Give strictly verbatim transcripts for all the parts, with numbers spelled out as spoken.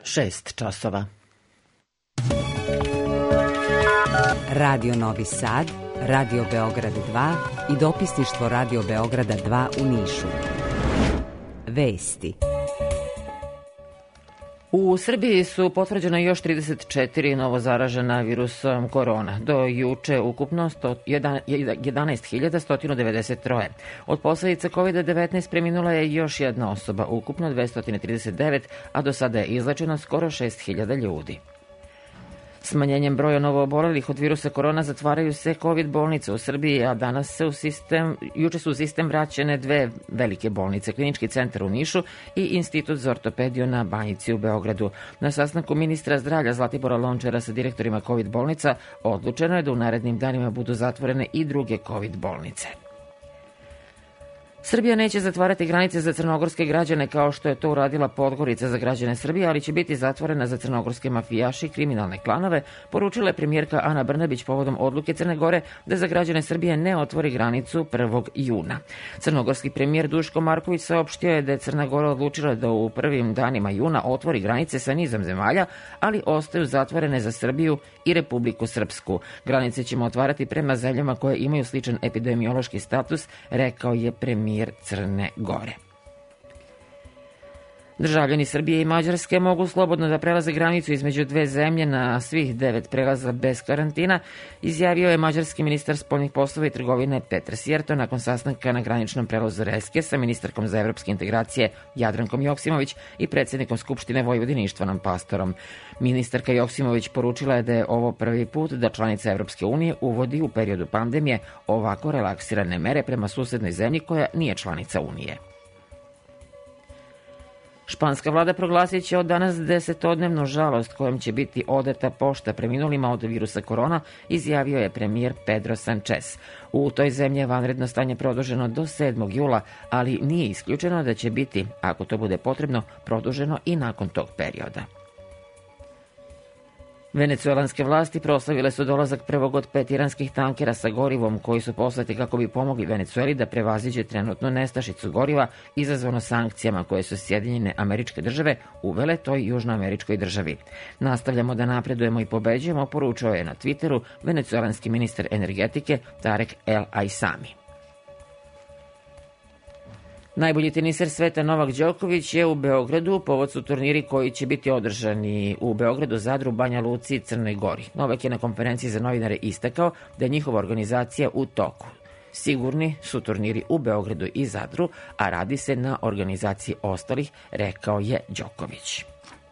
šest časova. Radio Novi Sad, Radio Beograd dva i dopisništvo Radio Beograda dva u Nišu. Vesti. U Srbiji su potvrđena još trideset četiri novozaražena virusom korona. Do juče ukupno jedanaest hiljada sto devedeset tri. Od posledica kovid devetnaest preminula je još jedna osoba, ukupno dvesta trideset devet, a do sada je izlečeno skoro šest hiljada ljudi. Smanjenjem broja novoobolelih od virusa korona zatvaraju se COVID bolnice u Srbiji, a danas se u sistem, juče su u sistem vraćene dve velike bolnice, Klinički centar u Nišu i Institut za ortopediju na Banjici u Beogradu. Na sastanku ministra zdravlja Zlatibora Lončara sa direktorima COVID bolnica odlučeno je da u narednim danima budu zatvorene i druge COVID bolnice. Srbija neće zatvarati granice za crnogorske građane kao što je to uradila Podgorica za građane Srbije, ali će biti zatvorena za crnogorske mafijaše i kriminalne klanove, poručila je premijerka Ana Brnabić povodom odluke Crne Gore da za građane Srbije ne otvori granicu prvog juna. Crnogorski premijer Duško Marković saopštio je da je Crna Gora odlučila da u prvim danima juna otvori granice sa nizom zemalja, ali ostaju zatvorene za Srbiju i Republiku Srpsku. Granice ćemo otvarati prema zemljama koje imaju sličan epidemiološki status, rekao je premijer Crne Gore. Državljani Srbije i Mađarske mogu slobodno da prelaze granicu između dve zemlje na svih devet prelaza bez karantina, izjavio je mađarski ministar spoljnih poslova i trgovine Petar Sjerto nakon sastanka na graničnom prelazu Reske sa ministarkom za evropske integracije Jadrankom Joksimović i predsjednikom Skupštine Vojvodine Ištvanom Pastorom. Ministarka Joksimović poručila je da je ovo prvi put da članica Evropske unije uvodi u periodu pandemije ovako relaksirane mere prema susednoj zemlji koja nije članica Unije. Španska vlada proglasit će od danas desetodnevnu žalost kojom će biti odeta pošta preminulima od virusa korona, izjavio je premijer Pedro Sanchez. U toj zemlji je vanredno stanje produženo do sedmog jula, ali nije isključeno da će biti, ako to bude potrebno, produženo i nakon tog perioda. Venecuelanske vlasti proslavile su dolazak prvog od pet iranskih tankera sa gorivom koji su poslati kako bi pomogli Venecueli da prevaziđe trenutnu nestašicu goriva izazvano sankcijama koje su Sjedinjene Američke Države uvele toj južnoameričkoj državi. Nastavljamo da napredujemo i pobeđujemo, poručio je na Twitteru venecuelanski ministar energetike Tarek El Aissami. Najbolji teniser sveta Novak Đoković je u Beogradu, povod su turniri koji će biti održani u Beogradu, Zadru, Banja Luci i Crnoj Gori. Novak je na konferenciji za novinare istakao da je njihova organizacija u toku. Sigurni su turniri u Beogradu i Zadru, a radi se na organizaciji ostalih, rekao je Đoković.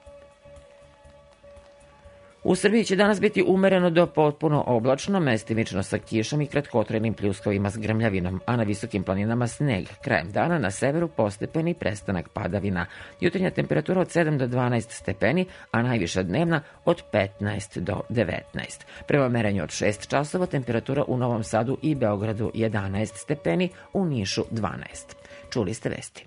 U Srbiji će danas biti umereno do potpuno oblačno, mestimično sa kišom i kratkotrajnim pljuskovima s grmljavinom, a na visokim planinama sneg. Krajem dana na severu postepeni prestanak padavina. Jutarnja temperatura od sedam do dvanaest stepeni, a najviša dnevna od petnaest do devetnaest. Prema merenju od šest časova temperatura u Novom Sadu i Beogradu jedanaest stepeni, u Nišu dvanaest. Čuli ste vesti.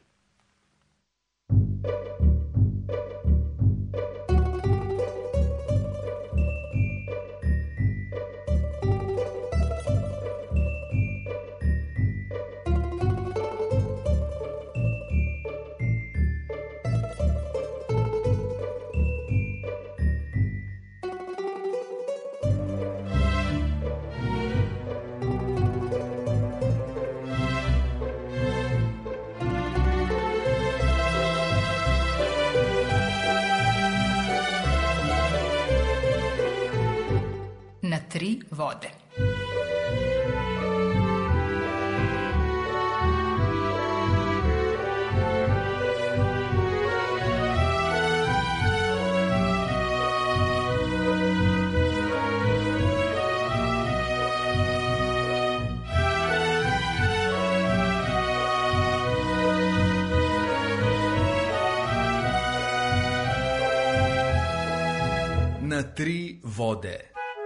Na tri vode. Na tri vode.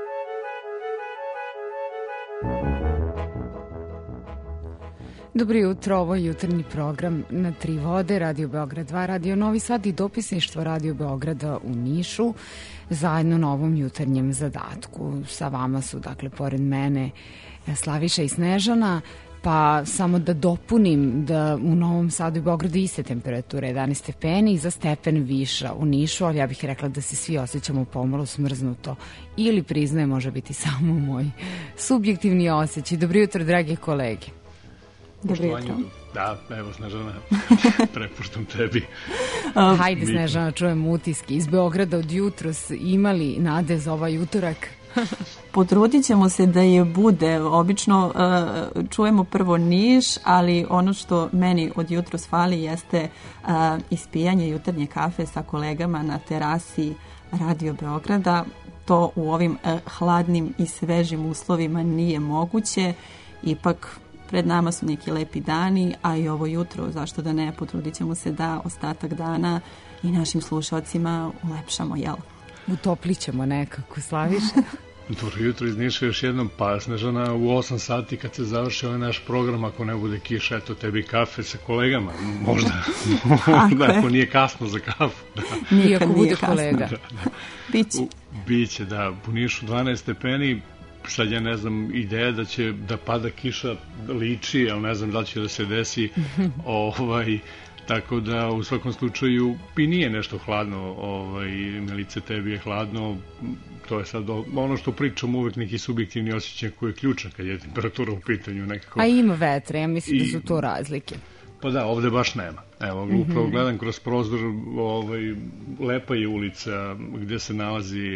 Dobro jutro, ovo je jutarnji program Na tri vode, Radio Beograd dva, Radio Novi Sad i dopisništvo Radio Beograda u Nišu, zajedno na ovom jutarnjem zadatku. Sa vama su, dakle, pored mene Slaviša i Snežana. Pa samo da dopunim da u Novom Sadu i Beogradu iste temperature, jedanaest stepeni, za stepen viša u Nišu, ali ja bih rekla da se svi osjećamo pomalo smrznuto ili priznaje, može biti samo moj subjektivni osjećaj. Dobro jutro, dragi kolege. Dobro jutro. Da, evo Snežana, prepuštam tebi. Hajde Snežana, čujem utiske. Iz Beograda od jutros imali nade za ovaj utorak? Potrudit ćemo se da je bude. Obično uh, čujemo prvo Niš, ali ono što meni od jutros fali jeste uh, ispijanje jutarnje kafe sa kolegama na terasi Radio Beograda. To u ovim uh, hladnim i svežim uslovima nije moguće. Ipak pred nama su neki lepi dani, a i ovo jutro, zašto da ne, potrudit ćemo se da ostatak dana i našim slušalcima ulepšamo, jel? Utoplit ćemo nekako, Slaviša. Dobro jutro iz Niša još jednom, pa Snežana u osam sati kad se završi ovaj naš program, ako ne bude kiša, eto tebi kafe sa kolegama, možda, da, ako nije kasno za kafu. Da. Nikad ako bude kolega. Da, da. Biće. U, biće, da, u Nišu dvanaest stepeni, sad ja ne znam, ideja da će da pada kiša liči, ali ne znam da li će da se desi, ovaj, tako da u svakom slučaju i nije nešto hladno, ovaj, Milice, tebi je hladno, to je sad ono što pričamo, uvek neki subjektivni osjećaj koji je ključan kad je temperatura u pitanju nekako. A ima vetra, ja mislim I, da su to razlike. Pa da, ovde baš nema. Evo, mm-hmm. upravo gledam kroz prozor, ovaj, lepa je ulica gde se nalazi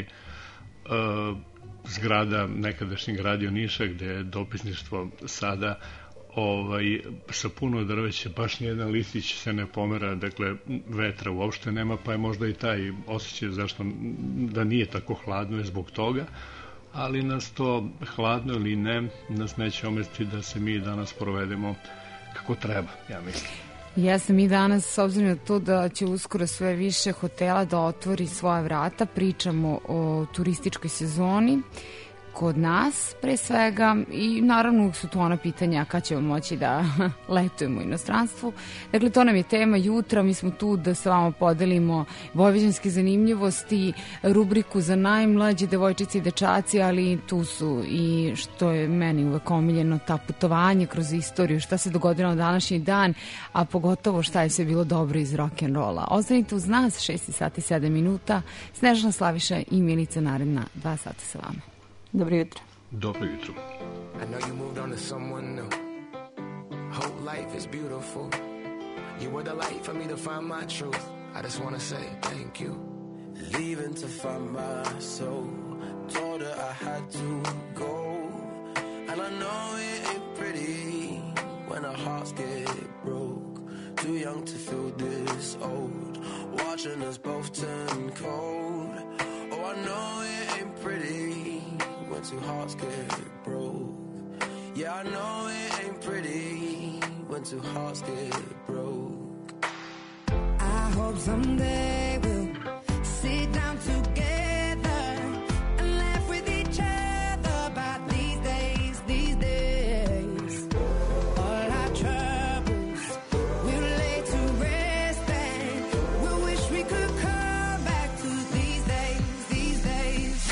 uh, zgrada nekadašnjeg Radio Niša, gde je dopisništvo sada, ovaj, sa puno drveća, baš nijedan listić se ne pomera, dakle vetra uopšte nema, pa je možda i taj osjećaj zašto da nije tako hladno je zbog toga, ali nas to hladno ili ne, nas neće omesti da se mi danas provedemo kako treba, ja mislim. Jesam i danas, s obzirom na to da će uskoro sve više hotela da otvori svoja vrata, pričamo o turističkoj sezoni kod nas pre svega i naravno su to ona pitanja kad ćemo moći da letujemo u inostranstvu. Dakle, to nam je tema jutra, mi smo tu da sa vama podelimo vojvođanske zanimljivosti, rubriku za najmlađe devojčice i dečaci, ali tu su i što je meni uvek omiljeno, ta putovanje kroz istoriju, šta se dogodilo na današnji dan, a pogotovo šta je sve bilo dobro iz rock'n'rolla. Ostanite uz nas, šest sati sedam minuta, Snežana, Slaviša i Milica naredna dva sata sa vama. Dobro jutro. Dobro jutro. I know you moved on to someone new. Whole life is beautiful. You were the light for me to find my truth. I just wanna say thank you. Leaving to find my soul. Told her I had to go. And I know it ain't pretty when our hearts get broke. Too young to feel this old. Watching us both turn cold. Oh, I know it ain't pretty when two hearts get broke. Yeah, I know it ain't pretty when two hearts get broke. I hope someday we'll sit down together and laugh with each other about these days, these days. All our troubles we'll lay to rest and we'll wish we could come back to these days, these days.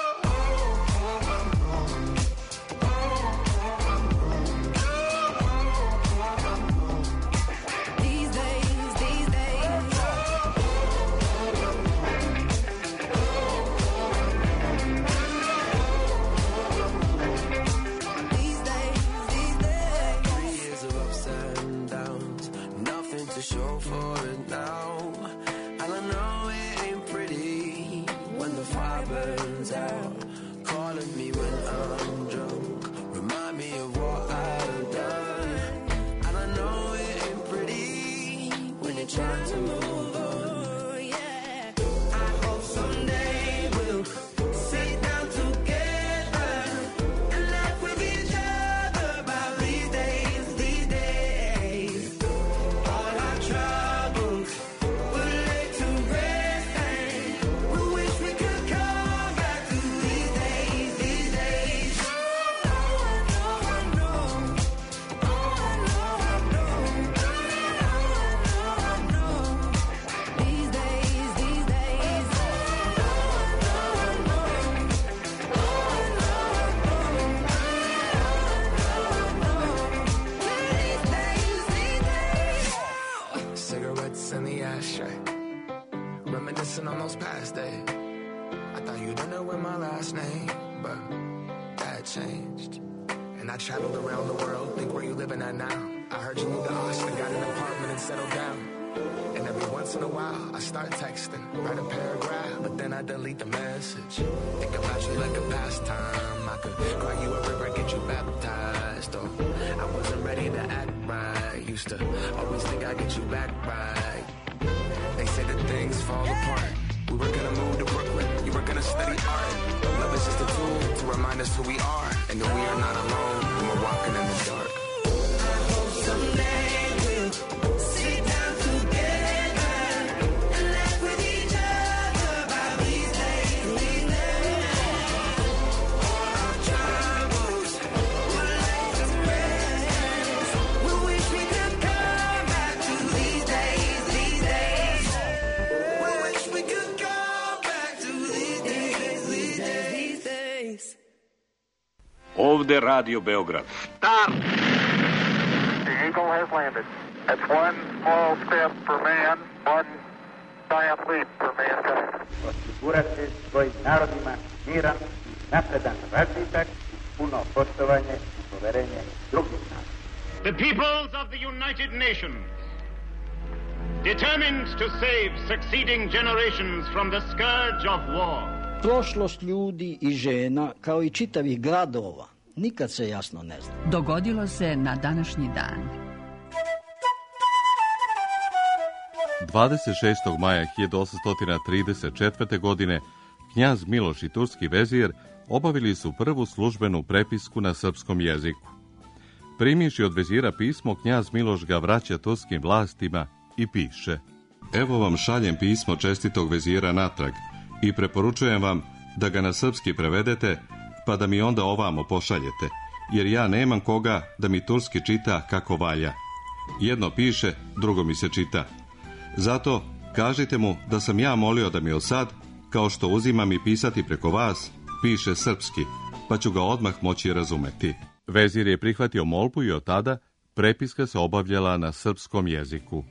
Show for it now, and I know it ain't pretty when the fire burns out. Calling me when I'm drunk, remind me of what I've done. And I know it ain't pretty when you're trying to move on. Yeah, I hope someday we'll sit down together and laugh with each other about these days, these days. Troubles will lay to rest and we wish we could come back to these days, these days. Oh, I know, I know. Oh, I know, I know. Oh, I know, I know. reminiscing on those past days. I thought you'd end up with my last name, but that changed. And I traveled around the world, think where you living at now. I heard you moved to Austin, got an apartment and settled down. And every once in a while, I start texting, write a paragraph, but then I delete the message. Think about you like a pastime. I could cry you a river, get you baptized. Or I wasn't ready to act right. Used to always think I'd get you back right. They say that things fall apart. We were gonna move to Brooklyn, you were gonna study art. Love is just a tool to remind us who we are, and that we are not alone when we're walking in the dark. I hope someday we'll sit down together and laugh with each other about these days, these days. All our troubles will lay to rest. We wish we could come back to these days, these days. We wish we could go back to these days, these days, these days. Ovde Radio Beograd. Stop! The Eagle has landed. That's one small step for man, one giant leap for mankind. Osigurati svojim narodima miran, napredan razvitak, puno poštovanje i poverenje drugih naroda. The peoples of the United Nations, determined to save succeeding generations from the scourge of war. Prošlost ljudi i žena, kao i čitavih gradova, nikad se jasno ne zna. Dogodilo se na današnji dan. dvadeset šestog maja hiljadu osamsto trideset četvrte. godine knjaz Miloš i turski vezir obavili su prvu službenu prepisku na srpskom jeziku. Primivši od vezira pismo, knjaz Miloš ga vraća turskim vlastima i piše: Evo vam šaljem pismo čestitog vezira natrag i preporučujem vam da ga na srpski prevedete, pa da mi onda ovamo pošaljete, jer ja nemam koga da mi turski čita kako valja. Jedno piše, drugo mi se čita. Zato kažite mu da sam ja molio da mi od sad, kao što uzimam i pisati preko vas, piše srpski, pa ću ga odmah moći razumeti. Vezir je prihvatio molbu i od tada prepiska se obavljala na srpskom jeziku.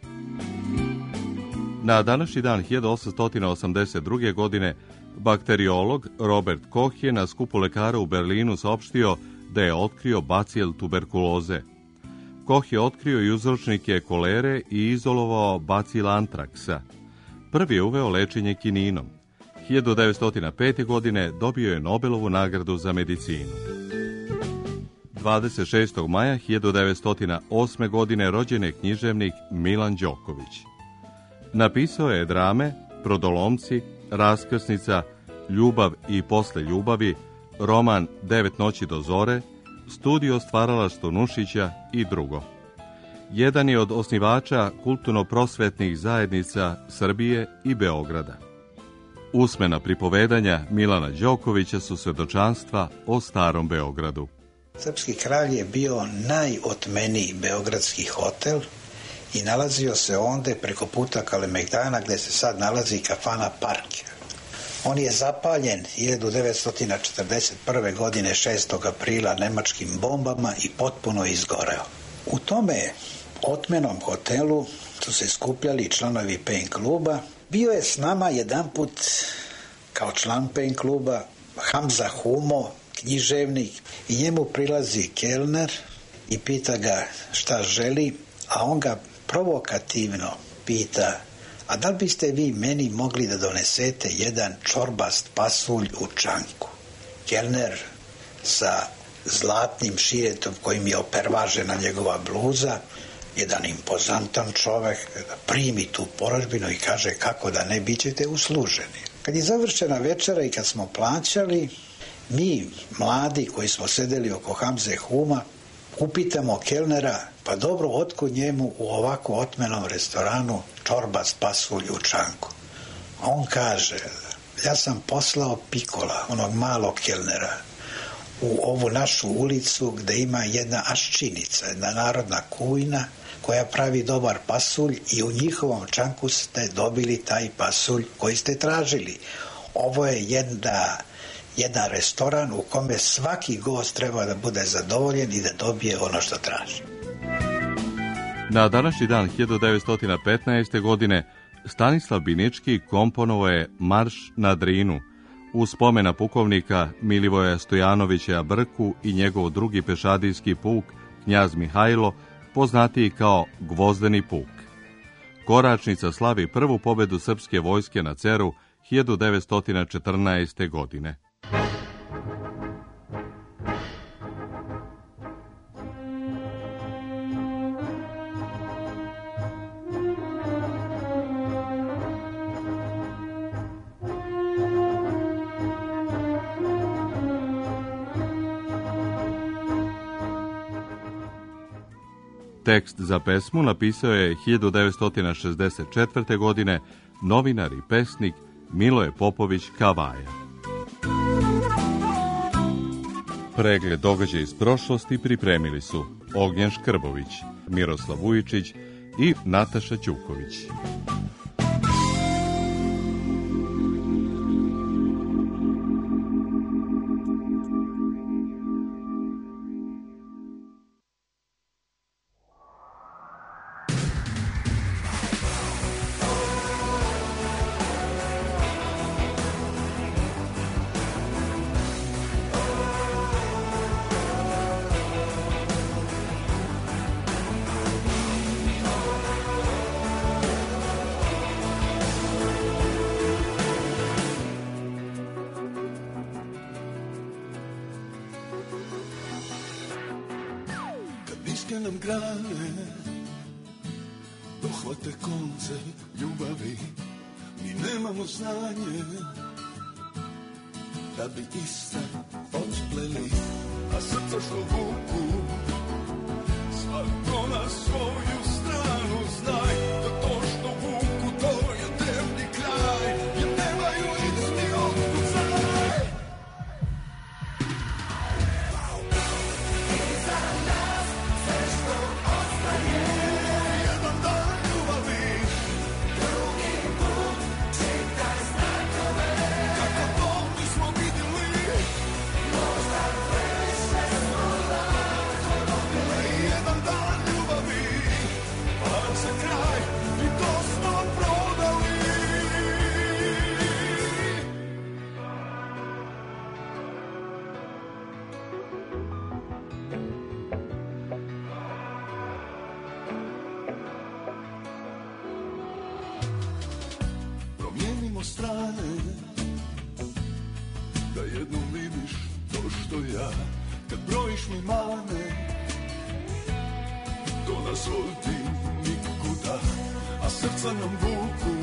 Na današnji dan hiljadu osamsto osamdeset druge. godine bakteriolog Robert Koch je na skupu lekara u Berlinu saopštio da je otkrio bacil tuberkuloze. Koch je otkrio i uzročnike kolere i izolovao bacil antraksa. Prvi je uveo lečenje kininom. hiljadu devetsto pete. godine dobio je Nobelovu nagradu za medicinu. dvadeset šestog maja hiljadu devetsto osme. godine rođen je književnik Milan Đoković. Napisao je drame Brodolomci, Raskrsnica, Ljubav i posle ljubavi, roman Devet noći do zore, Studio stvaralaštvo Nušića i drugo. Jedan je od osnivača kulturno-prosvetnih zajednica Srbije i Beograda. Usmena pripovedanja Milana Đokovića su svedočanstva o starom Beogradu. Srpski kralj je bio najotmeniji beogradski hotel i nalazio se onde preko puta Kalemegdana, gde se sad nalazi kafana Park. On je zapaljen hiljadu devetsto četrdeset prve. godine šestog aprila nemačkim bombama i potpuno izgoreo. U tome otmenom hotelu su se skupljali članovi Pen kluba. Bio je s nama jedanput kao član Pen kluba Hamza Humo, književnik, i njemu prilazi kelner i pita ga šta želi, a on ga provokativno pita: a da li biste vi meni mogli da donesete jedan čorbast pasulj u čanku? Kelner sa zlatnim širetom kojim je opervažena njegova bluza, jedan impozantan čovek, primi tu porudžbinu i kaže: kako da ne, bit ćete usluženi. Kad je završena večera i kad smo plaćali, mi mladi koji smo sedeli oko Hamze Huma upitamo kelnera: pa dobro, otkud njemu u ovako otmenom restoranu čorbast pasulj u čanku? A on kaže: ja sam poslao Pikola, onog malog kelnera, u ovu našu ulicu gde ima jedna aščinica, jedna narodna kujna koja pravi dobar pasulj, i u njihovom čanku ste dobili taj pasulj koji ste tražili. Ovo je jedna jedan restoran u kome svaki gost treba da bude zadovoljen i da dobije ono što traži. Na današnji dan hiljadu devetsto petnaeste. godine Stanislav Binički komponovao je Marš na Drinu u spomena pukovnika Milivoja Stojanovića Brku i njegov drugi pešadijski puk, knjaz Mihajlo, poznatiji kao Gvozdeni puk. Koračnica slavi prvu pobedu srpske vojske na Ceru hiljadu devetsto četrnaeste. godine. Tekst za pesmu napisao je hiljadu devetsto šezdeset četvrte. godine novinar i pesnik Miloje Popović Kavaja. Pregled događaja iz prošlosti pripremili su Ognjen Škrbović, Miroslav Vujičić i Nataša Ćuković. Niske nam grane dohvate konce ljubavi, mi nemamo znanje da bi iste odpleli, a srca što vuku svako na svoju stranu. Znaj da to što vuku to je temni kraj, jer nemaju isti otkucaj. Iza nas sve što ostaje jedan dan ljubavi, drugi put čitaj znakove. Kako to nismo vidjeli, možda previše smo lako dobili. Jedan dan ljubavi, pa za kraj i to smo prodali. Promijenimo strane, da jednom vidiš to što ja. Kad brojiš mi mane, to nas vodi nikuda, a srca nam vuku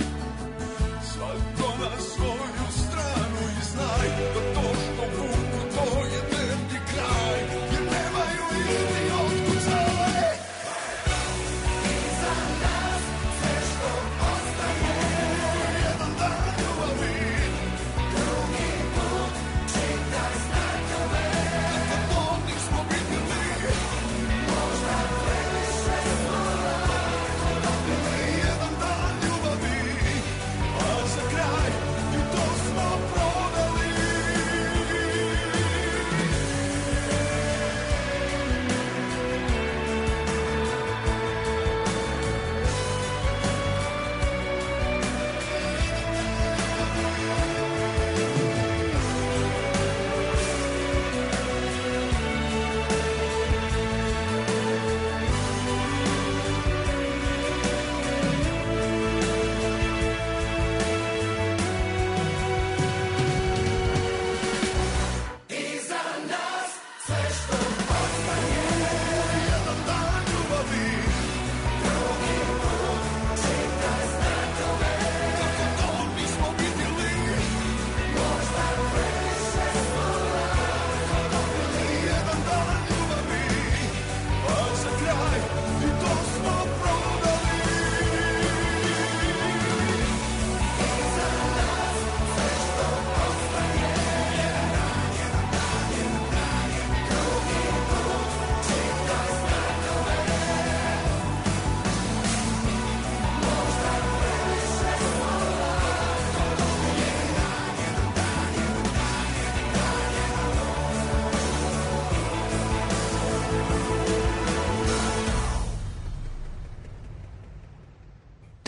svako na svoju stranu. I znaj da to što vuku to je temni kraj, jer nemaju isti otkucaj. Iza nas sve što ostaje jedan dan ljubavi, drugi put čitaj znakove. Kako to nismo vidjeli, možda previše smo lako dobili. Jedan dan ljubavi,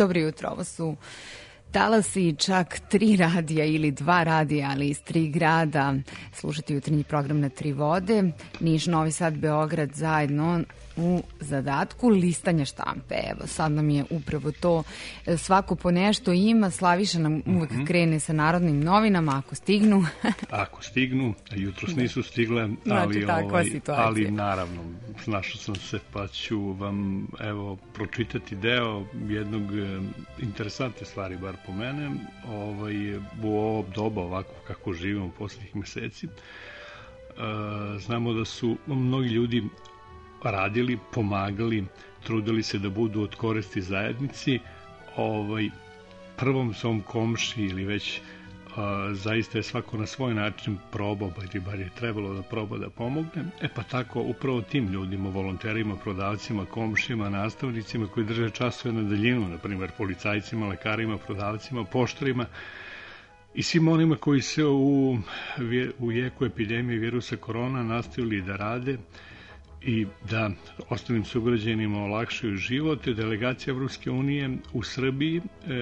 Dobro jutro, ovo su talasi čak tri radija ili dva radija, ali iz tri grada. Slušati jutarnji program na tri vode. Niš, Novi Sad, Beograd zajedno u zadatku listanja štampe. Evo, sad nam je upravo to. Svako po nešto ima. Slaviša nam uvek mm-hmm. krene sa Narodnim novinama, ako stignu. Ako stignu, jutros nisu stigle, ali, znači, ovaj, ali naravno, našao sam se, pa ću vam evo pročitati deo jednog interesantne stvari, bar po mene, ovaj, u ovo doba ovako kako živimo posljednjih meseci. E, znamo da su mnogi ljudi radili, pomagali, trudili se da budu od koristi zajednici, ovaj, prvom svom komši ili već a, zaista je svako na svoj način probao, ili bar je trebalo da proba da pomogne. E pa tako upravo tim ljudima, volonterima, prodavcima, komšima, nastavnicima koji drže časove na daljinu, na primjer policajcima, lekarima, prodavcima, poštarima i svim onima koji se u, u jeku epidemije virusa korona nastavili da rade i da ostalim sugrađanima olakšaju život. Delegacija Evropske unije u Srbiji e,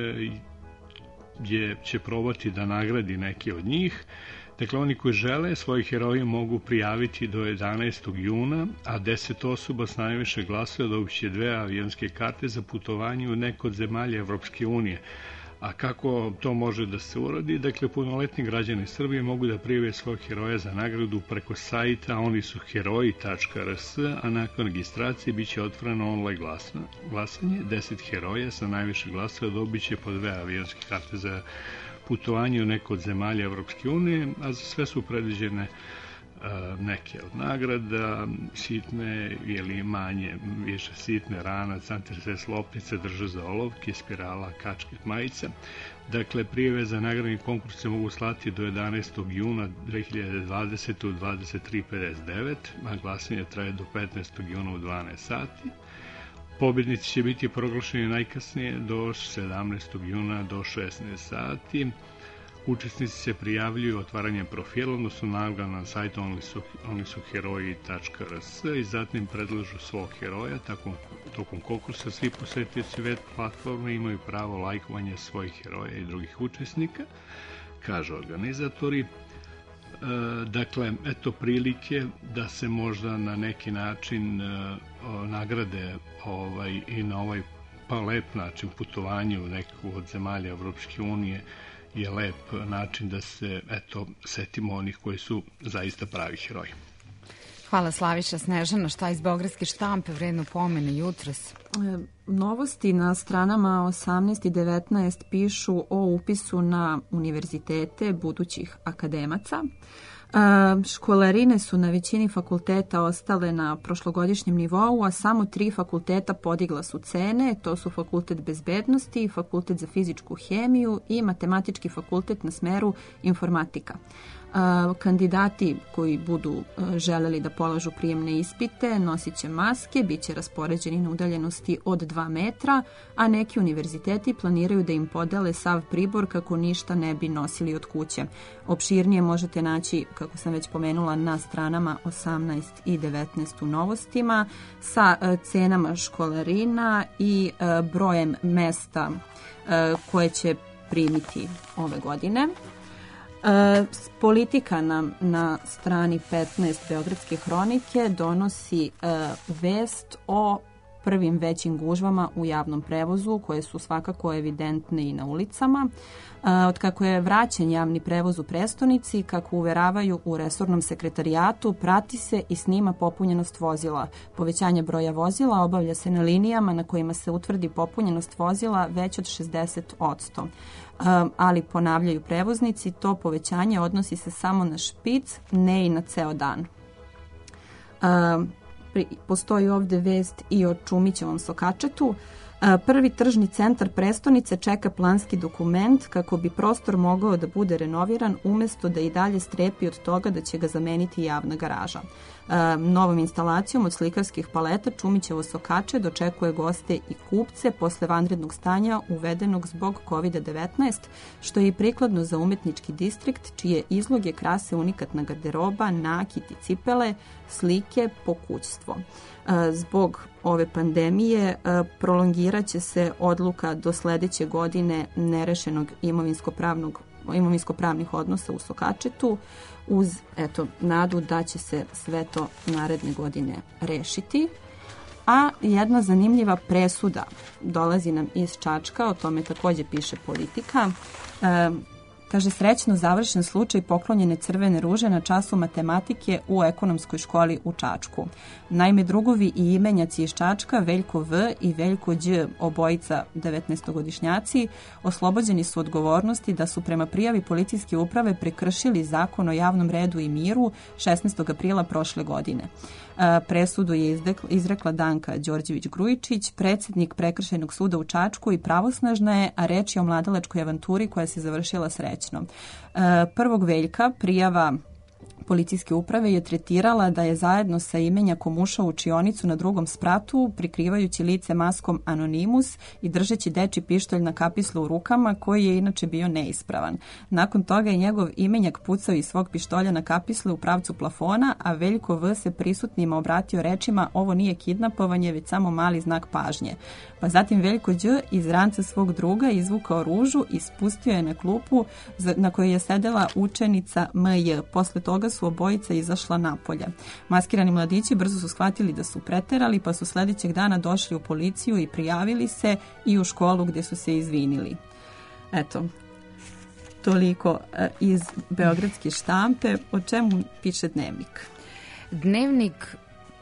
je, će probati da nagradi neke od njih. Dakle, oni koji žele svoje heroje mogu prijaviti do jedanaestog juna, a deset osoba s najviše glasova dobit će dve avionske karte za putovanje u neko od zemalja Evropske unije. A kako to može da se uradi? Dakle, punoletni građani Srbije mogu da prijave svog heroja za nagradu preko sajta oni su heroji tačka r s, a nakon registracije biće otvoreno online glasanje. deset heroja sa najviše glasova dobit će po dve avionske karte za putovanje u neko od zemalja Evropske unije, a za sve su predviđene neke od nagrada, sitne ili manje, više sitne, ranac, antitres, lopnice, drže za olovke, spirala, kačket, majica. Dakle, prijave za nagradni konkurs se mogu slati do jedanaestog juna dve hiljade dvadesete u dvadeset tri pedeset devet, a glasanje traje do petnaestog juna u dvanaest sati. Pobjednici će biti proglašeni najkasnije do sedamnaestog juna do šesnaest sati. Učesnici se prijavljuju otvaranjem profila, odnosno nagleda na sajtu oni su heroji tačka r s i zatim predlažu svog heroja. Tako, tokom konkursa svi posetioci web platforme imaju pravo lajkovanja svojih heroja i drugih učesnika, kažu organizatori. E, dakle, eto prilike da se možda na neki način e, nagrade ovaj, i na ovaj pa lep način putovanje u neku od zemalja Evropske unije je lep način da se, eto, setimo onih koji su zaista pravi heroji. Hvala Slaviša. Snežana, šta iz beogradske štampe vredno pomene jutros? Novosti na stranama osamnaest i devetnaest pišu o upisu na univerzitete budućih akademaca. Školarine su na većini fakulteta ostale na prošlogodišnjem nivou, a samo tri fakulteta podigla su cene. To su Fakultet bezbednosti, Fakultet za fizičku hemiju i Matematički fakultet na smeru informatika. Kandidati koji budu želeli da polažu prijemne ispite nosit će maske, bit će raspoređeni na udaljenosti od dva metra, a neki univerziteti planiraju da im podele sav pribor kako ništa ne bi nosili od kuće. Opširnije možete naći, kako sam već pomenula, na stranama osamnaest i devetnaest u novostima sa cenama školarina i brojem mesta koje će primiti ove godine. E, politika nam na strani petnaest Beogradske hronike donosi e, vest o prvim većim gužvama u javnom prevozu koje su svakako evidentne i na ulicama. E, od kako je vraćen javni prevoz u prestonici, kako uveravaju u resornom sekretarijatu, prati se i snima popunjenost vozila. Povećanje broja vozila obavlja se na linijama na kojima se utvrdi popunjenost vozila već od šezdeset posto. Um, ali ponavljaju prevoznici, to povećanje odnosi se samo na špic, ne i na ceo dan. Um, pri, postoji ovde vest i o Čumićevom sokačetu. Uh, prvi tržni centar prestonice čeka planski dokument kako bi prostor mogao da bude renoviran umesto da i dalje strepi od toga da će ga zameniti javna garaža. novom instalacijom od slikarskih paleta Čumićevo Sokače dočekuje goste i kupce posle vanrednog stanja uvedenog zbog kovid devetnaest, što je i prikladno za umetnički distrikt, čije izloge krase unikatna garderoba, nakit i cipele, slike, pokućstvo. Zbog ove pandemije prolongirat će se odluka do sledeće godine nerešenog imovinsko-pravnog imovinsko-pravnih odnosa u Sokačetu, uz eto, nadu da će se sve to naredne godine rešiti. A jedna zanimljiva presuda dolazi nam iz Čačka, o tome takođe piše Politika. E, kaže, srećno završen slučaj poklonjene crvene ruže na času matematike u ekonomskoj školi u Čačku. Naime, drugovi i imenjaci iz Čačka, Veljko V i Veljko Đ, obojica devetnaestogodišnjaci, oslobođeni su odgovornosti da su prema prijavi policijske uprave prekršili zakon o javnom redu i miru šesnaestog aprila prošle godine. Presudu je izrekla Danka Đorđević-Grujičić, predsjednik Prekršajnog suda u Čačku, i pravosnažna je, a reč je o mladalačkoj avanturi koja se završila srećno. Prvog Veljka prijava policijske uprave je tretirala da je zajedno sa imenjakom ušao u učionicu na drugom spratu, prikrivajući lice maskom Anonimus i držeći dečji pištolj na kapislu u rukama, koji je inače bio neispravan. Nakon toga je njegov imenjak pucao iz svog pištolja na kapisle u pravcu plafona, a Veljko V se prisutnima obratio rečima: ovo nije kidnapovanje, već samo mali znak pažnje. Pa zatim Veljko Đ iz ranca svog druga izvukao ružu i spustio je na klupu na kojoj je sedela učenica M J. Posle toga su obojica izašla napolje. Maskirani mladići brzo su shvatili da su preterali, pa su sledećeg dana došli u policiju i prijavili se i u školu gde su se izvinili. Eto, toliko iz beogradske štampe. O čemu piše Dnevnik? Dnevnik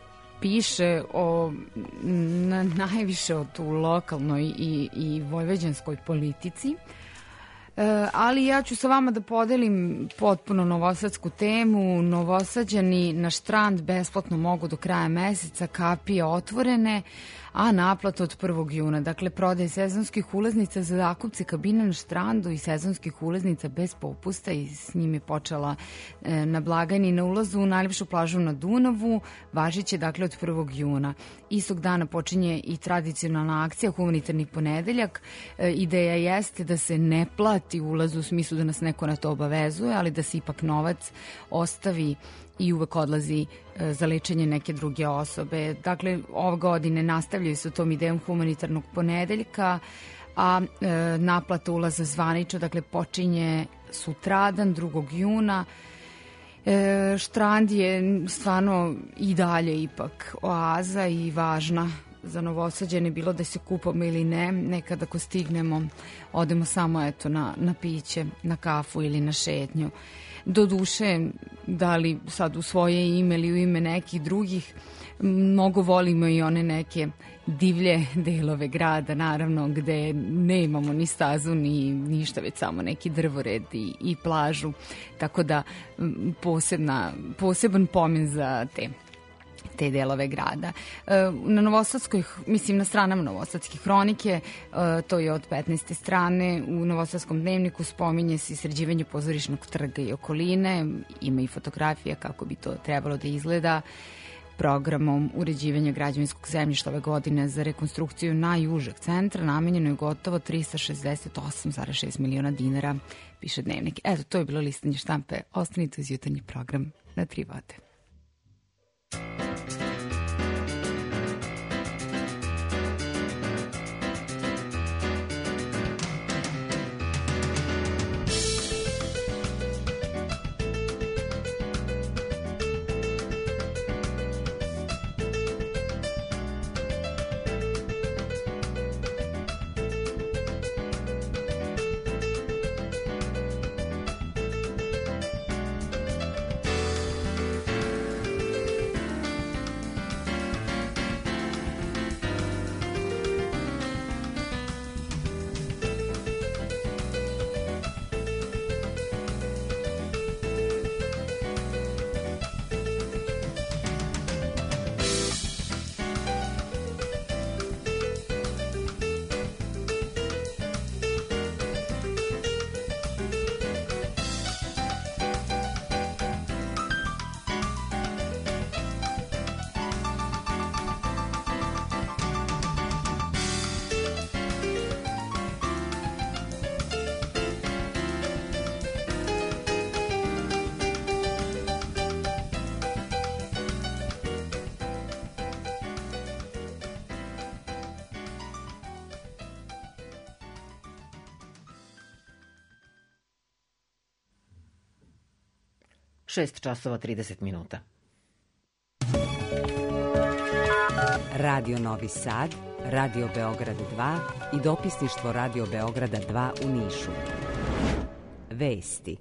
piše o na, najviše o tu lokalnoj i, i vojvođanskoj politici. Ali ja ću sa vama da podelim potpuno novosadsku temu. Novosađani na štrand besplatno mogu do kraja meseca, kapije otvorene, a naplata od prvog juna. Dakle, prodaje sezonskih ulaznica za zakupce kabina na štrandu i sezonskih ulaznica bez popusta, i s njim je počela e, na blagajni na ulazu u najljepšu plažu na Dunavu, važiće dakle od prvog juna. Istog dana počinje i tradicionalna akcija Humanitarni ponedeljak. E, ideja jeste da se ne plati ulaz u smislu da nas neko na to obavezuje, ali da se ipak novac ostavi i uvek odlazi e, za lečenje neke druge osobe. Dakle, ove godine nastavljaju se tom idejom Humanitarnog ponedeljka, a e, naplata ulaza zvanično, dakle, počinje sutradan, drugog juna. E, štrand je stvarno i dalje ipak oaza i važna za Novosađane, bilo da se kupamo ili ne. Nekad ako stignemo, odemo samo eto na, na piće, na kafu ili na šetnju. Do duše, da li sad u svoje ime ili u ime nekih drugih, mnogo volimo i one neke divlje delove grada, naravno, gde ne imamo ni stazu ni ništa, već samo neki drvored i, i plažu, tako da posebna, poseban pomen za te te delove grada. Na Novosadskoj, mislim na stranama Novosadske hronike, to je od petnaeste strane, u Novosadskom dnevniku spominje se sređivanje pozorišnog trga i okoline, ima i fotografija kako bi to trebalo da izgleda. Programom uređivanja građevinskog zemljišta ove godine za rekonstrukciju najjužeg centra namenjeno je gotovo trista šezdeset osam zarez šest miliona dinara, piše Dnevnik. Eto, to je bilo listanje štampe. Ostanite uz jutarnji program na Tri vode. šest časova trideset minuta. Radio Novi Sad, Radio Beograd dva i dopisništvo Radio Beograda dva u Nišu. Vesti.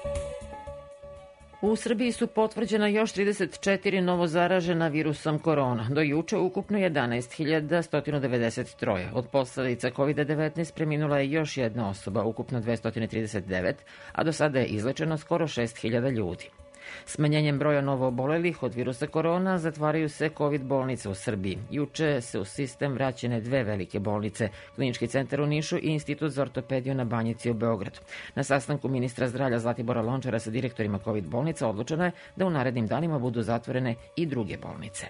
U Srbiji su potvrđena još trideset četiri novozaražena virusom korona. Do juče ukupno jedanaest hiljada sto devedeset tri. Od posledica kovid devetnaest preminula je još jedna osoba, ukupno dvesta trideset devet, a do sada je izlečeno skoro šest hiljada ljudi. Smanjenjem broja novoobolelih od virusa korona zatvaraju se COVID bolnice u Srbiji. Juče se u sistem vraćene dve velike bolnice, Klinički centar u Nišu i Institut za ortopediju na Banjici u Beogradu. Na sastanku ministra zdravlja Zlatibora Lončara sa direktorima COVID bolnica odlučeno je da u narednim danima budu zatvorene i druge bolnice.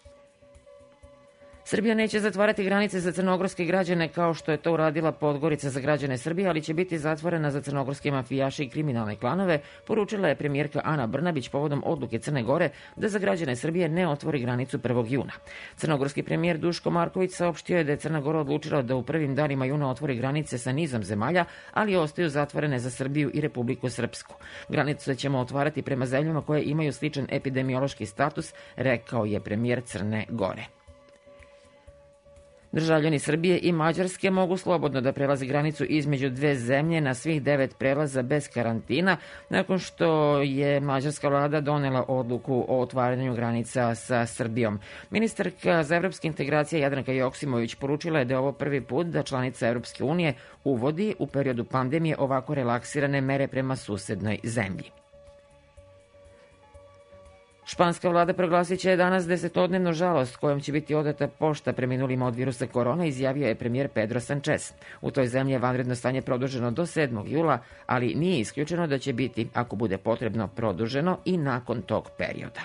Srbija neće zatvarati granice za crnogorske građane kao što je to uradila Podgorica za građane Srbije, ali će biti zatvorena za crnogorske mafijaše i kriminalne klanove, poručila je premijerka Ana Brnabić povodom odluke Crne Gore da za građane Srbije ne otvori granicu prvog juna. Crnogorski premijer Duško Marković saopštio je da je Crna Gora odlučila da u prvim danima juna otvori granice sa nizom zemalja, ali ostaju zatvorene za Srbiju i Republiku Srpsku. Granice ćemo otvarati prema zemljama koje imaju sličan epidemiološki status, rekao je premijer Crne Gore. Državljani Srbije i Mađarske mogu slobodno da prelaze granicu između dve zemlje na svih devet prelaza bez karantina, nakon što je mađarska vlada donela odluku o otvaranju granica sa Srbijom. Ministarka za evropske integracije Jadranka Joksimović poručila je da je ovo prvi put da članica Evropske unije uvodi u periodu pandemije ovako relaksirane mere prema susednoj zemlji. Španska vlada proglasit će danas desetodnevnu žalost kojom će biti odata pošta preminulima od virusa korona, izjavio je premijer Pedro Sanchez. U toj zemlji je vanredno stanje produženo do sedmog jula, ali nije isključeno da će biti, ako bude potrebno, produženo i nakon tog perioda.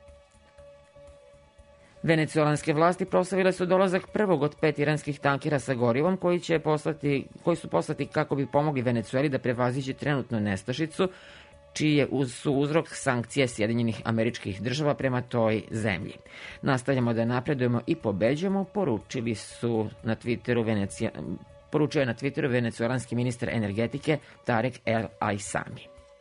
Venecuelanske vlasti proslavile su dolazak prvog od pet iranskih tankera sa gorivom koji, će poslati, koji su poslati kako bi pomogli Venecueli da prevaziđe trenutnu nestašicu, čiji je uz, su uzrok sankcije Sjedinjenih Američkih Država prema toj zemlji. Nastavljamo da napredujemo i pobeđujemo, poručili su na Twitteru Venecija, poručio je na Twitteru venecuelanski ministar energetike Tarek El Aissami.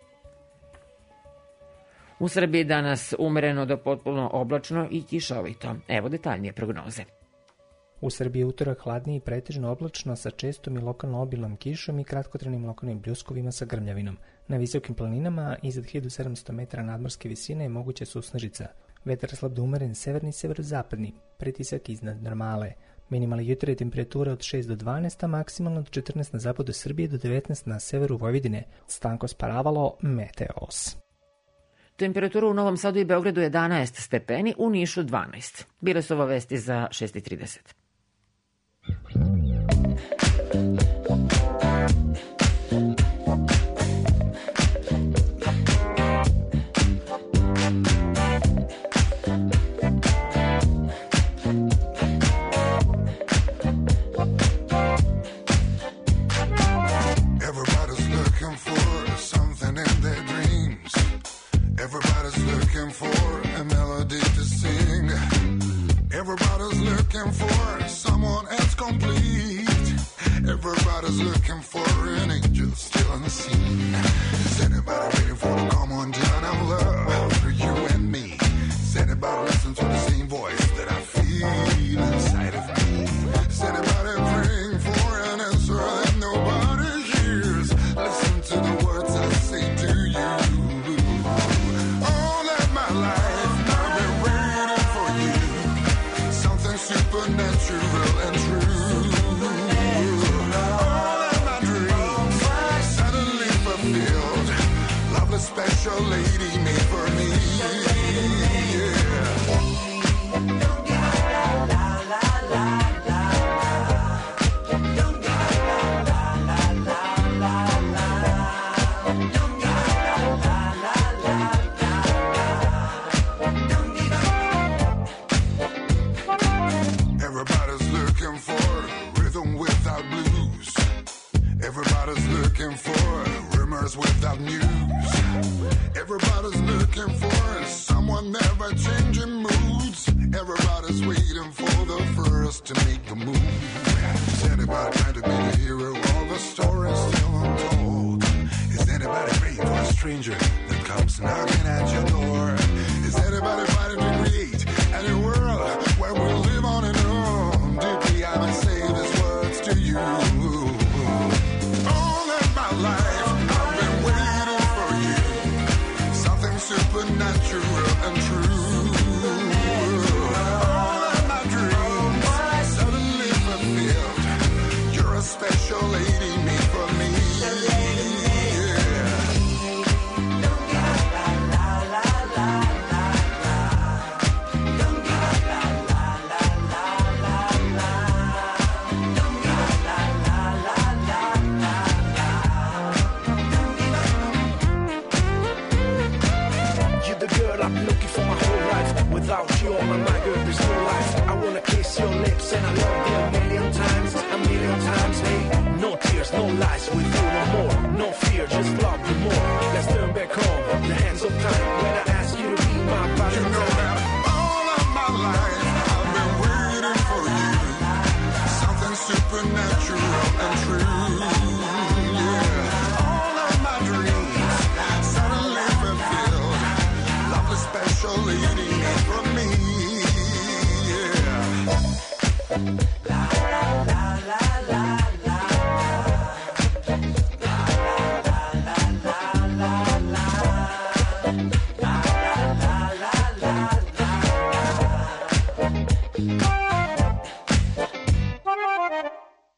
U Srbiji danas umereno do potpuno oblačno i kišovito. Evo detaljnije prognoze. U Srbiji je utorak hladnije i pretežno oblačno sa čestom i lokalno obilnom kišom i kratkotrajnim lokalnim bljuskovima sa grmljavinom. Na visokim planinama iznad hiljadu sedamsto metara nadmorske visine je moguća susnežica. Vetar slab do umeren severni i severozapadni, pritisak iznad normale. Minimalna jutra je temperatura od šest do dvanaest, a maksimalno od četrnaest na zapadu Srbije do devetnaest na severu Vojvodine. Stanko Sparavalo, Meteos. Temperatura u Novom Sadu i Beogradu jedanaest stepeni, u Nišu dvanaest. Bile su ove vesti za šest i trideset. Everybody's looking for something in their dreams. Everybody's looking for a melody to sing. Everybody's looking for someone else complete. Everybody's looking for an angel still unseen. Is anybody waiting for the common dawn of love for you and me? Is anybody listening to the same voice that I feel inside of me? Is anybody praying for an answer that nobody hears? Listen to the words I say to you. All of my life I've been waiting for you. Something supernatural and true. All of my dreams suddenly fulfilled. Lovely special lady made for me. Everybody's looking for rhythm without blues. Everybody's looking for rumors without news. Everybody's looking for someone never changing moods. Everybody's waiting for the first to make the move. Is anybody trying to be a hero? All the stories still untold. Is anybody praying for a stranger that comes knocking at your door. Is anybody fighting to create a new world where we live on and on? Deeply I must say these words to you. All of my life I've been waiting for you. Something supernatural and true. All of my dreams suddenly fulfilled. You're a special lady made for me. Without you, all my mind, girl, there's no life. I wanna kiss your lips and I love you a million times, a million times. Hey, no tears, no lies, with you no more. No fear, just love you more. Let's turn back home, the hands of time. When I ask you to be my Valentine. You know that all of my life I've been waiting for you. Something supernatural and true. Yeah, all of my dreams suddenly fulfilled. Lovely special lady made for me. Yeah. La la la la la la. La la la la la la. La la la la la la.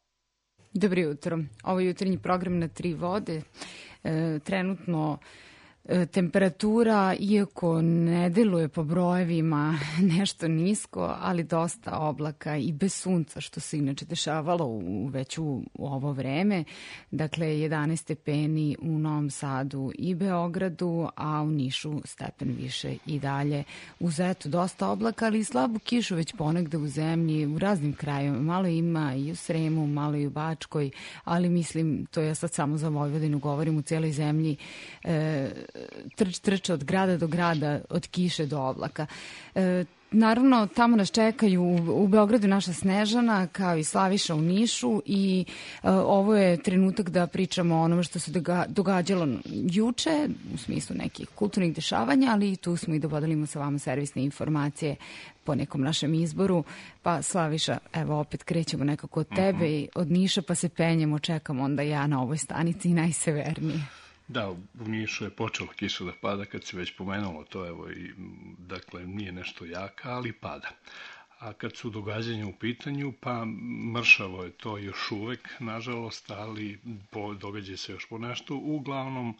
Dobro jutro. Ovo je jutarnji program na Tri vode. E, trenutno temperatura, iako ne deluje po brojevima nešto nisko, ali dosta oblaka i bez sunca, što se inače dešavalo u, već u, u ovo vreme. Dakle, jedanaest stepeni u Novom Sadu i Beogradu, a u Nišu stepen više i dalje. Uz eto dosta oblaka, ali i slabu kišu već ponegde u zemlji, u raznim krajevima. Malo ima i u Sremu, malo i u Bačkoj, ali mislim, to ja sad samo za Vojvodinu govorim, u cijeloj zemlji e, trč trča od grada do grada, od kiše do oblaka. E, naravno, tamo nas čekaju u, u Beogradu naša Snežana, kao i Slaviša u Nišu i e, ovo je trenutak da pričamo o onome što se doga, događalo juče, u smislu nekih kulturnih dešavanja, ali tu smo i da podelimo sa vama servisne informacije po nekom našem izboru. Pa Slaviša, evo opet krećemo nekako od tebe uh-huh. i od Niša pa se penjemo, čekamo onda ja na ovoj stanici najsevernije. Da, u Nišu je počela kiša da pada, kad se već pomenulo to, evo, i, dakle, nije nešto jaka, ali pada. A kad su događanja u pitanju, pa mršavo je to još uvek, nažalost, ali po, događa se još po nešto. Uglavnom,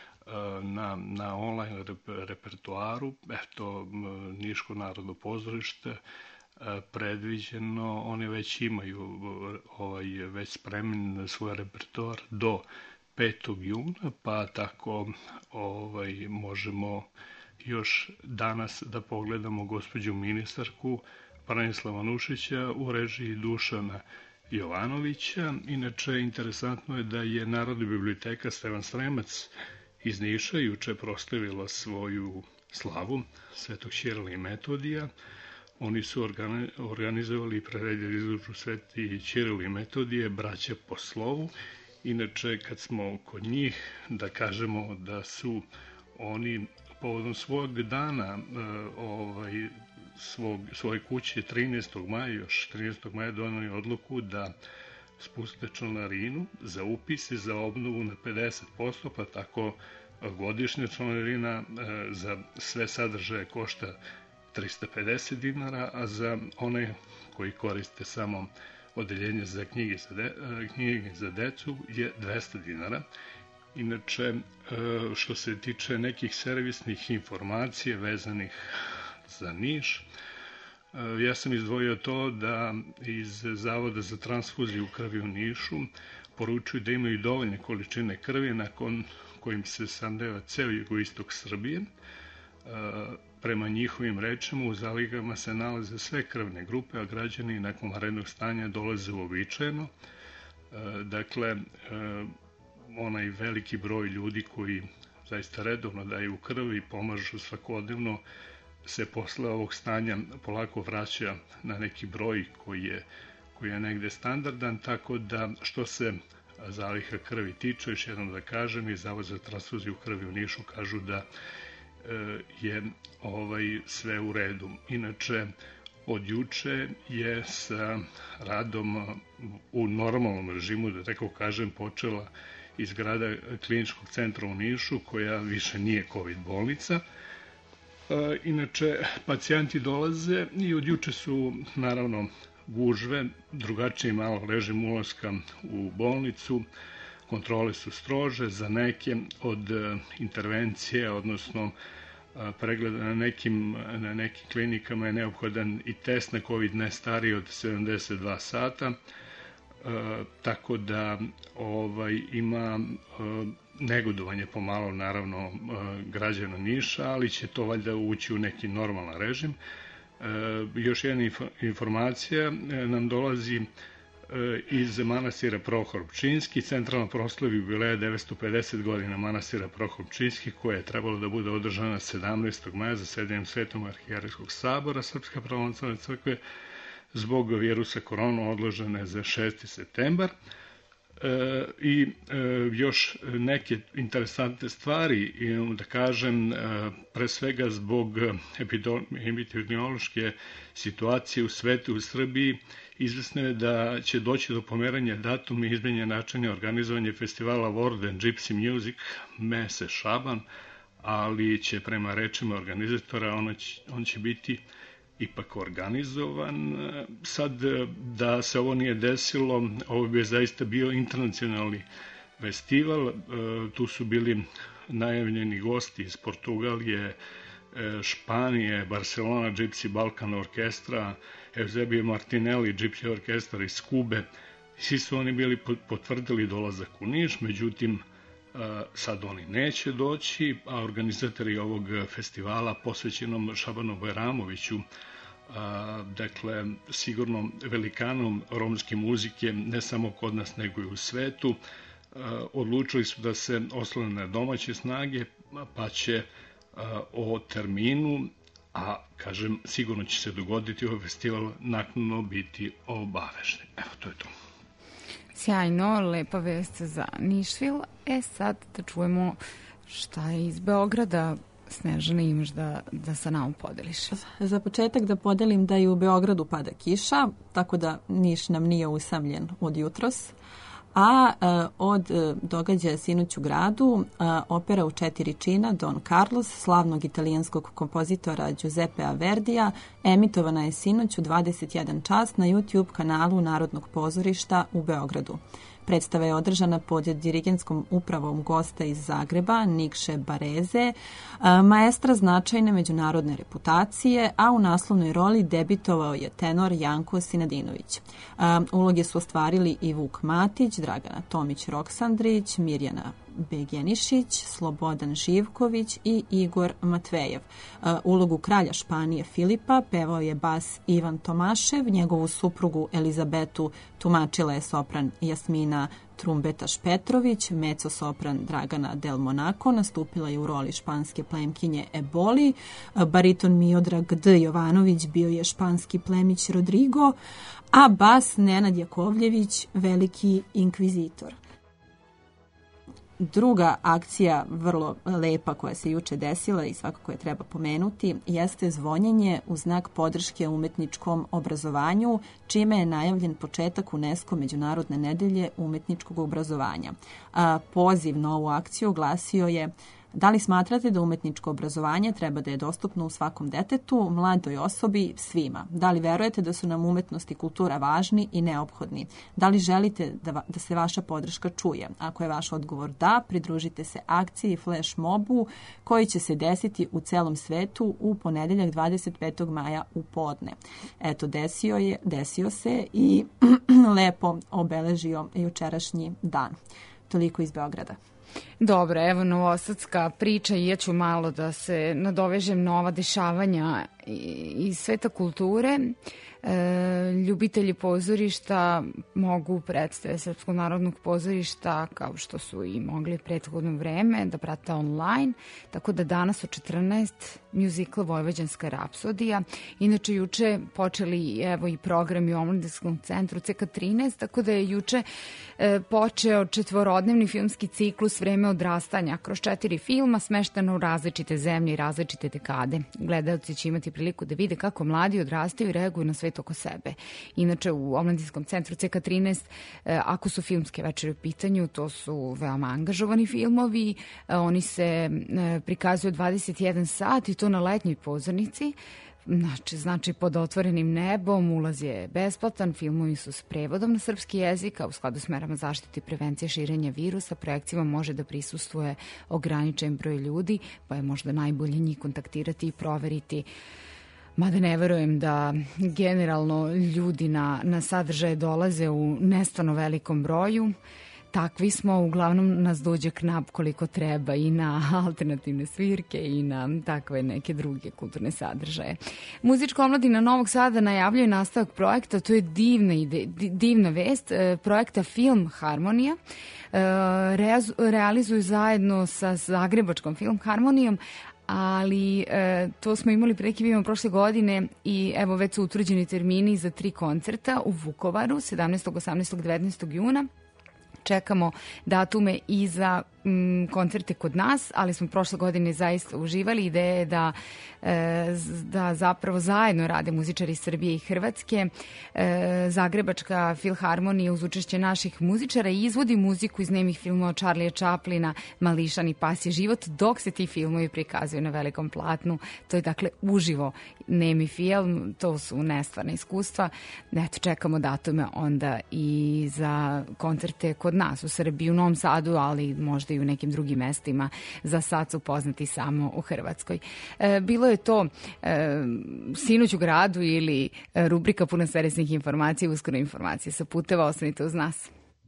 na, na online repertuaru, eto, Niško narodno pozorište, predviđeno, oni već imaju ovaj, već spremljen svoj repertoar do petog juna, pa tako ovaj, možemo još danas da pogledamo gospođu ministarku Branislava Nušića u režiji Dušana Jovanovića. Inače, interesantno je da je Narodna biblioteka Stevan Sremac iz Niša juče proslavila svoju slavu Svetog Ćirila i Metodija. Oni su organizovali i priredili izložbu Sveti Ćiril i Metodije, braća po slovu. Inače, kad smo kod njih, da kažemo da su oni povodom svog dana, ovaj, svog, svoje kuće trinaestog maja, još trinaestog maja donali odluku da spuste članarinu za upise, za obnovu na pedeset posto, pa tako godišnja članarina za sve sadržaje košta trista pedeset dinara, a za one koji koriste samo odeljenje za knjige za, de, knjige za decu je dvesta dinara. Inače, što se tiče nekih servisnih informacija vezanih za Niš, ja sam izdvojio to da iz Zavoda za transfuziju krvi u Nišu poručuju da imaju dovoljne količine krvi nakon kojim se snabdeva ceo jugoistok Srbije. Prema njihovim rečima, u zalihama se nalaze sve krvne grupe, a građani nakon vanrednog stanja dolaze uobičajeno. Dakle, onaj veliki broj ljudi koji zaista redovno daju krv i pomažu svakodnevno se posle ovog stanja polako vraća na neki broj koji je, koji je negde standardan, tako da što se zaliha krvi tiče. Još jednom da kažem, i Zavod za transfuziju krvi u Nišu kažu da je ovaj sve u redu. Inače, od juče je sa radom u normalnom režimu, da tako kažem, počela izgrada kliničkog centra u Nišu, koja više nije COVID bolnica. Inače, pacijenti dolaze i od juče su, naravno, gužve, drugačiji malo režim ulaska u bolnicu, kontrole su strože, za neke od intervencije, odnosno pregleda na nekim, na nekim klinikama je neophodan i test na COVID ne stariji od sedamdeset dva sata, e, tako da ovaj, ima e, negodovanje pomalo, naravno, e, građana Niša, ali će to valjda ući u neki normalan režim. E, još jedna inf informacija e, nam dolazi iz manastira Prohor Pčinjski, centralno proslavi jubileja devetsto pedeset godina manastira Prohor Pčinjski, koja je trebalo da bude održana sedamnaestog maja za sedenjem Svetog arhijerejskog sabora Srpske pravoslavne crkve, zbog virusa korona odložene za šesti septembar. E, I e, još neke interesantne stvari, imam da kažem, e, pre svega zbog epidemiološke situacije u svetu, u Srbiji, izvesno je da će doći do pomeranja datuma i izmenja načina organizovanja festivala World and Gypsy Music Mese Šaban, ali će prema rečima organizatora on će, on će biti ipak organizovan. Sad, da se ovo nije desilo, ovo bi zaista bio internacionalni festival. Tu su bili najavljeni gosti iz Portugalije, Španije, Barcelona Gypsy Balkan Orkestra, Eusebio Martinelli Gypsy Orkestar iz Kube. Svi su oni bili potvrdili dolazak u Niš, međutim sad oni neće doći, a organizatori ovog festivala posvećenom Šabanu Bajramoviću, dakle sigurno velikanom romske muzike, ne samo kod nas nego i u svetu, odlučili su da se oslone na domaće snage, pa će o terminu, a kažem, sigurno će se dogoditi ovaj festival, naknadno biti obavešteni. Evo, to je to. Sjajno, lepa vest za Nišvil. E sad da čujemo šta je iz Beograda. Snežana, imaš da, da sa nama podeliš. Za početak da podelim da i u Beogradu pada kiša, tako da Niš nam nije usamljen od jutros. A e, od e, događaja sinoć u gradu, e, opera u četiri čina Don Carlos, slavnog italijanskog kompozitora Giuseppea Verdija, emitovana je sinoć u dvadeset jedan čas na YouTube kanalu Narodnog pozorišta u Beogradu. Predstava je održana pod dirigenskom upravom gosta iz Zagreba, Nikše Bareze, maestra značajne međunarodne reputacije, a u naslovnoj roli debitovao je tenor Janko Sinadinović. Uloge su ostvarili i Vuk Matić, Dragana Tomić-Roksandrić, Mirjana Begenišić, Slobodan Živković i Igor Matvejev. Ulogu kralja Španije Filipa pevao je bas Ivan Tomašev, njegovu suprugu Elizabetu tumačila je sopran Jasmina Trumbetaš Petrović, mezzo-sopran Dragana Del Monaco nastupila je u roli španske plemkinje Eboli, bariton Miodrag D. Jovanović bio je španski plemić Rodrigo, a bas Nenad Jakovljević, veliki inkvizitor. Druga akcija, vrlo lepa, koja se juče desila i svakako je treba pomenuti, jeste zvonjenje u znak podrške umetničkom obrazovanju, čime je najavljen početak UNESCO Međunarodne nedelje umetničkog obrazovanja. A, poziv na ovu akciju glasio je: da li smatrate da umetničko obrazovanje treba da je dostupno u svakom detetu, mladoj osobi, svima? Da li verujete da su nam umetnost i kultura važni i neophodni? Da li želite da, da se vaša podrška čuje? Ako je vaš odgovor da, pridružite se akciji Flash Mobu koji će se desiti u celom svetu u ponedeljak dvadeset petog maja u podne. Eto, desio je, desio se i lepo obeležio jučerašnji dan. Toliko iz Beograda. Dobro, evo novosadska priča i ja ću malo da se nadovežem na ova dešavanja iz sveta kulture. E, ljubitelji pozorišta mogu predstave Srpskog narodnog pozorišta, kao što su i mogli prethodno vreme, da prate online, tako da danas u četrnaest muzikl Vojvođanska rapsodija. Inače, juče počeli evo i programi u Omladinskom centru C K trinaest, tako da je juče e, počeo četvorodnevni filmski ciklus Vreme odrastanja, kroz četiri filma smešteno u različite zemlje i različite dekade. Gledaoci će imati priliku da vide kako mladi odrastaju i reaguju na svet oko sebe. Inače, u Omladinskom centru C K trinaest, e, ako su filmske večeri u pitanju, to su veoma angažovani filmovi. E, oni se e, prikazuju dvadeset jedan sat i to na letnjoj pozornici. Znači, znači pod otvorenim nebom, ulaz je besplatan, filmovi su s prevodom na srpski jezik, a u skladu s merama zaštite i prevencije širenja virusa, projekcijama može da prisustuje ograničen broj ljudi, pa je možda najbolje njih kontaktirati i proveriti. Mada ne verujem da generalno ljudi na, na sadržaje dolaze u nestvarno velikom broju. Takvi smo, uglavnom nas dođe knap koliko treba i na alternativne svirke i na takve neke druge kulturne sadržaje. Muzička omladina Novog Sada najavljuje nastavak projekta, to je divna, ide, divna vest, projekta Film Harmonija. Realizuju zajedno sa Zagrebačkom Film Harmonijom, ali e, to smo imali prekivima prošle godine i evo već su utvrđeni termini za tri koncerta u Vukovaru sedamnaestog, osamnaestog, devetnaestog juna. Čekamo datume i za m, koncerte kod nas, ali smo prošle godine zaista uživali. Ideja je da, e, da zapravo zajedno rade muzičari Srbije i Hrvatske. E, Zagrebačka filharmonija uz učešće naših muzičara izvodi muziku iz nemih filmova Charlija Chaplina, Mališan i Pasji život, dok se ti filmovi prikazuju na velikom platnu. To je dakle uživo nemi film, to su nestvarna iskustva. Eto, čekamo datume onda i za koncerte kod nas u Srbiji, u Novom Sadu, ali možda i u nekim drugim mestima. Za sad su poznati samo u Hrvatskoj. E, bilo je to e, Sinoć u gradu ili e, rubrika puna servisnih informacija, uskoro informacije sa puteva. Ostanite uz nas.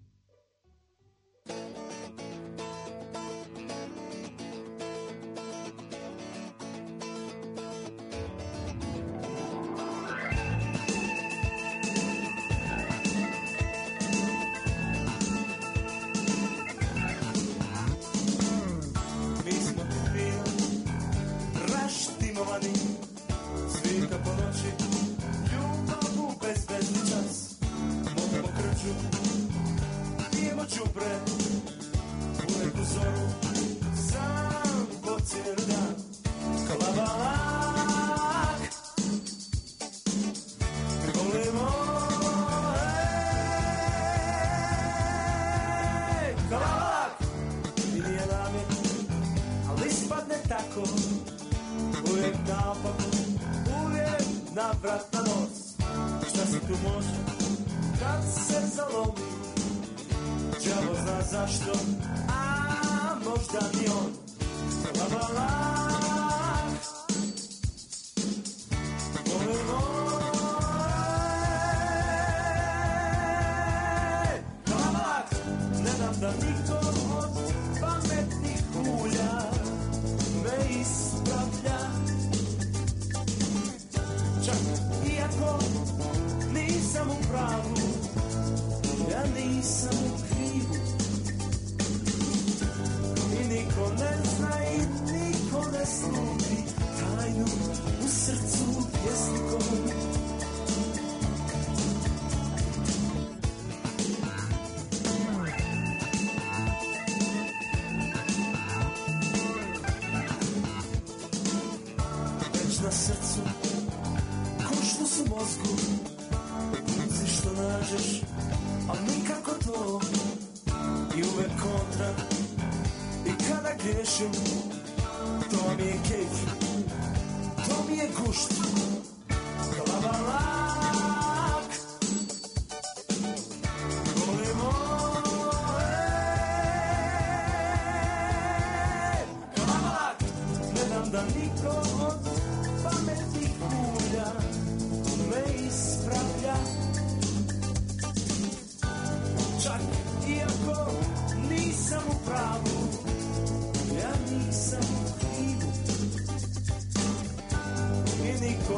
Svirka po noći, ljubav u bezbedni čas. Mogu po krču, pijemo čupre, u neku zoru, sam po cijeli dan. Klavalak, volimo, ej, klavalak. I nije namjer, ali spadne tako. Uvijek naopako, uvijek navrat na nos. Šta se tu može, kad se zalomi? Đavo zna zašto, a možda ni on. Klavalak, volimo, ej, klavalak. Ne dam da niko od pametnih kulja me ispravlja. Čak iako nisam u pravu, ja nisam u krivu. I niko ne zna i niko ne sluti tajnu u srcu pjesnikom. Već na srcu koštu su mozgu, si što nađeš, al nikako to. I uvek kontra, i kada griješim, to mi je kejf, to mi je gušt. Klavalak, volimo, ej, klavalak. Ne dam da niko od pametnih kulja me ispravlja. Čak iako nisam u pravu, ja nisam u krivu. I niko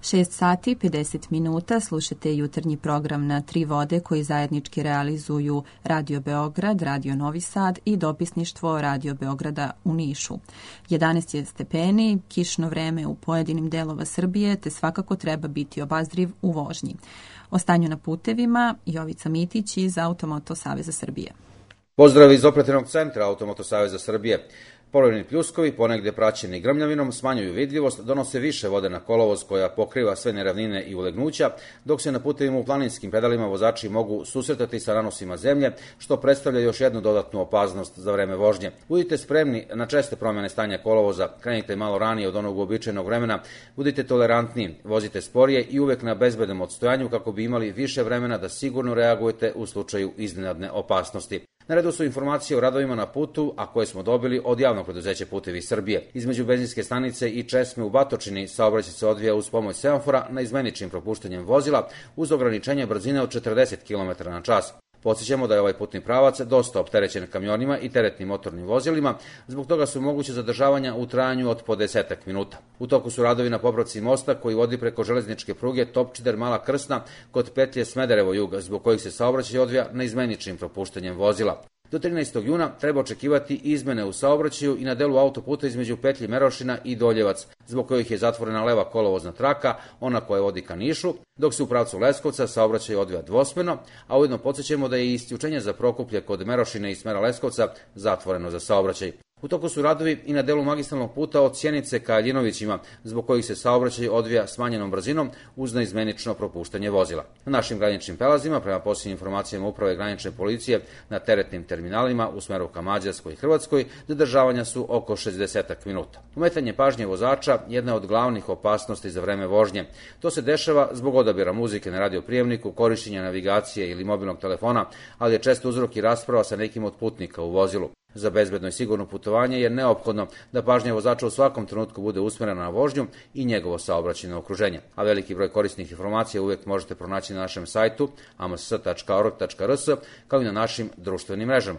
šest sati pedeset minuta slušate jutarnji program Na tri vode koji zajednički realizuju Radio Beograd, Radio Novi Sad i dopisništvo Radio Beograda u Nišu. jedanaest je stepeni, kišno vreme u pojedinim delova Srbije, te svakako treba biti obazriv u vožnji. O stanju na putevima Jovica Mitić iz Automoto Saveza Srbije. Pozdrav iz operativnog centra Automoto Saveza Srbije. Polovni pljuskovi, ponegde praćeni grmljavinom, smanjuju vidljivost, donose više vode na kolovoz koja pokriva sve neravnine i ulegnuća, dok se na putevima u planinskim pedalima vozači mogu susretati sa nanosima zemlje, što predstavlja još jednu dodatnu opasnost za vreme vožnje. Budite spremni na česte promjene stanja kolovoza, krenite malo ranije od onog uobičajenog vremena, budite tolerantniji, vozite sporije i uvek na bezbednom odstojanju kako bi imali više vremena da sigurno reagujete u slučaju iznenadne opasnosti. Na redu su informacije o radovima na putu, a koje smo dobili od javnog preduzeća Putevi Srbije. Između benzinske stanice i Česme u Batočini saobraćaj se odvija uz pomoć semafora naizmeničnim propuštanjem vozila uz ograničenje brzine od četrdeset kilometara na čas. Podsjećamo da je ovaj putni pravac dosta opterećen kamionima i teretnim motornim vozilima, zbog toga su moguće zadržavanja u trajanju od po desetak minuta. U toku su radovi na popravci mosta koji vodi preko železničke pruge Topčider Mala Krsna kod petlje Smederevo jug, zbog kojih se saobraćaj odvija naizmeničnim propuštanjem vozila. Do trinaestog juna treba očekivati izmene u saobraćaju i na delu autoputa između petlji Merošina i Doljevac, zbog kojih je zatvorena leva kolovozna traka, ona koja vodi ka Nišu, dok se u pravcu Leskovca saobraćaj odvija dvosmeno, a ujedno podsjećamo da je isključenje za Prokuplje kod Merošine i smera Leskovca zatvoreno za saobraćaj. U toku su radovi i na delu magistralnog puta od Sjenice ka Aljinovićima, zbog kojih se saobraćaj odvija smanjenom brzinom uz neizmenično propuštanje vozila. Na našim graničnim prelazima, prema posljednjim informacijama Uprave granične policije, na teretnim terminalima u smeru ka Mađarskoj i Hrvatskoj, zadržavanja su oko šezdeset minuta. Ometanje pažnje vozača jedna je od glavnih opasnosti za vreme vožnje. To se dešava zbog odabira muzike na radioprijemniku, korišćenja navigacije ili mobilnog telefona, ali je često uzrok i rasprava sa nekim od putnika u vozilu. Za bezbedno i sigurno putovanje je neophodno da pažnja vozača u svakom trenutku bude usmerena na vožnju i njegovo saobraćajno okruženje. A veliki broj korisnih informacija uvijek možete pronaći na našem sajtu a m s tačka org tačka r s kao i na našim društvenim mrežama.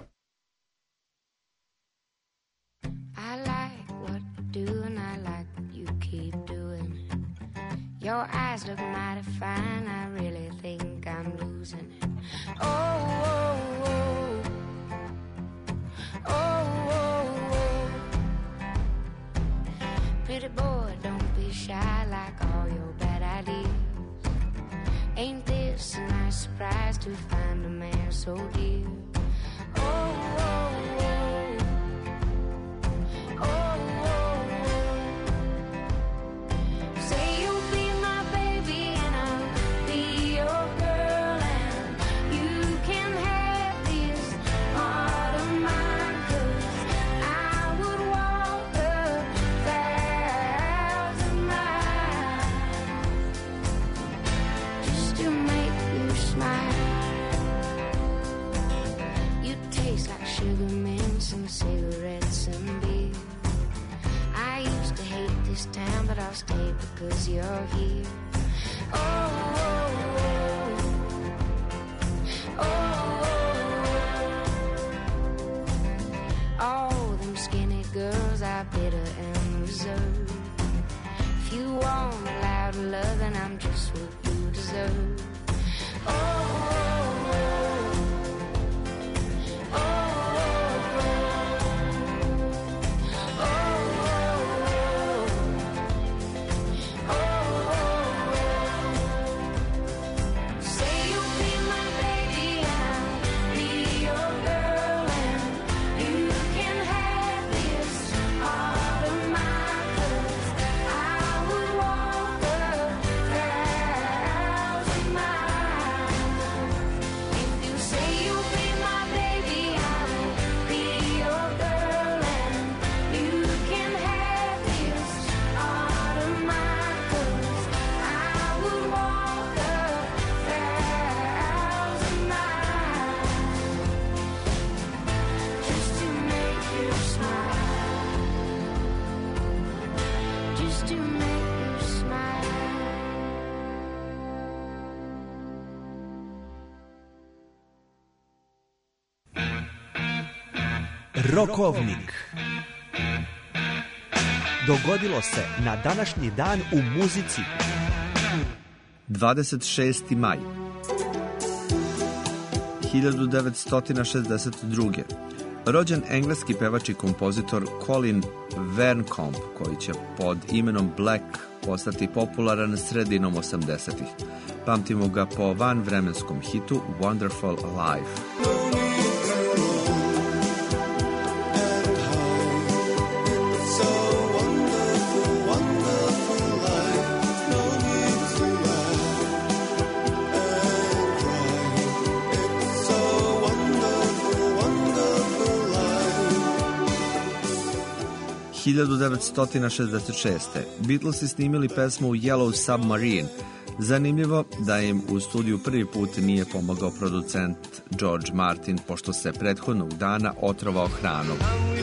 Your eyes look mighty fine, I really think I'm losing it. Oh, oh, oh. Oh, oh, oh. Pretty boy, don't be shy like all your bad ideas. Ain't this a nice surprise to find a man so dear? Oh, oh, oh. Oh, oh, oh. Say you'll be my baby and I'll be your girl, and you can have this heart of mine, 'cause I would walk a thousand miles just to make you smile. You taste like sugar mints and cigarettes and beer. I used to hate this town, but I'll stay because you're here. Oh, oh, oh. Oh, oh, oh. All them skinny girls are bitter and reserved. If you want a loud love, then I'm just what you deserve. Oh, oh, oh. Oh, oh, oh. Oh, oh, oh. Say you'll be my baby and I'll be your girl, and you can have this heart of mine, 'cause I would walk a thousand miles. If you say you'll be my baby, I'll be your girl, and you can have this heart of mine, 'cause I would walk a thousand miles just to make you smile, just to make you smile. Rokovnik. Dogodilo se na današnji dan u muzici. dvadeset šesti maj hiljadu devetsto šezdeset druge. Rođen engleski pevač i kompozitor Colin Vearncombe, koji će pod imenom Black postati popularan sredinom osamdesetih. Pamtimo ga po vanvremenskom hitu Wonderful Life. hiljadu devetsto šezdeset šeste. Beatlesi snimili pesmu Yellow Submarine. Zanimljivo da im u studiju prvi put nije pomogao producent George Martin, pošto se prethodnog dana otrovao hranom.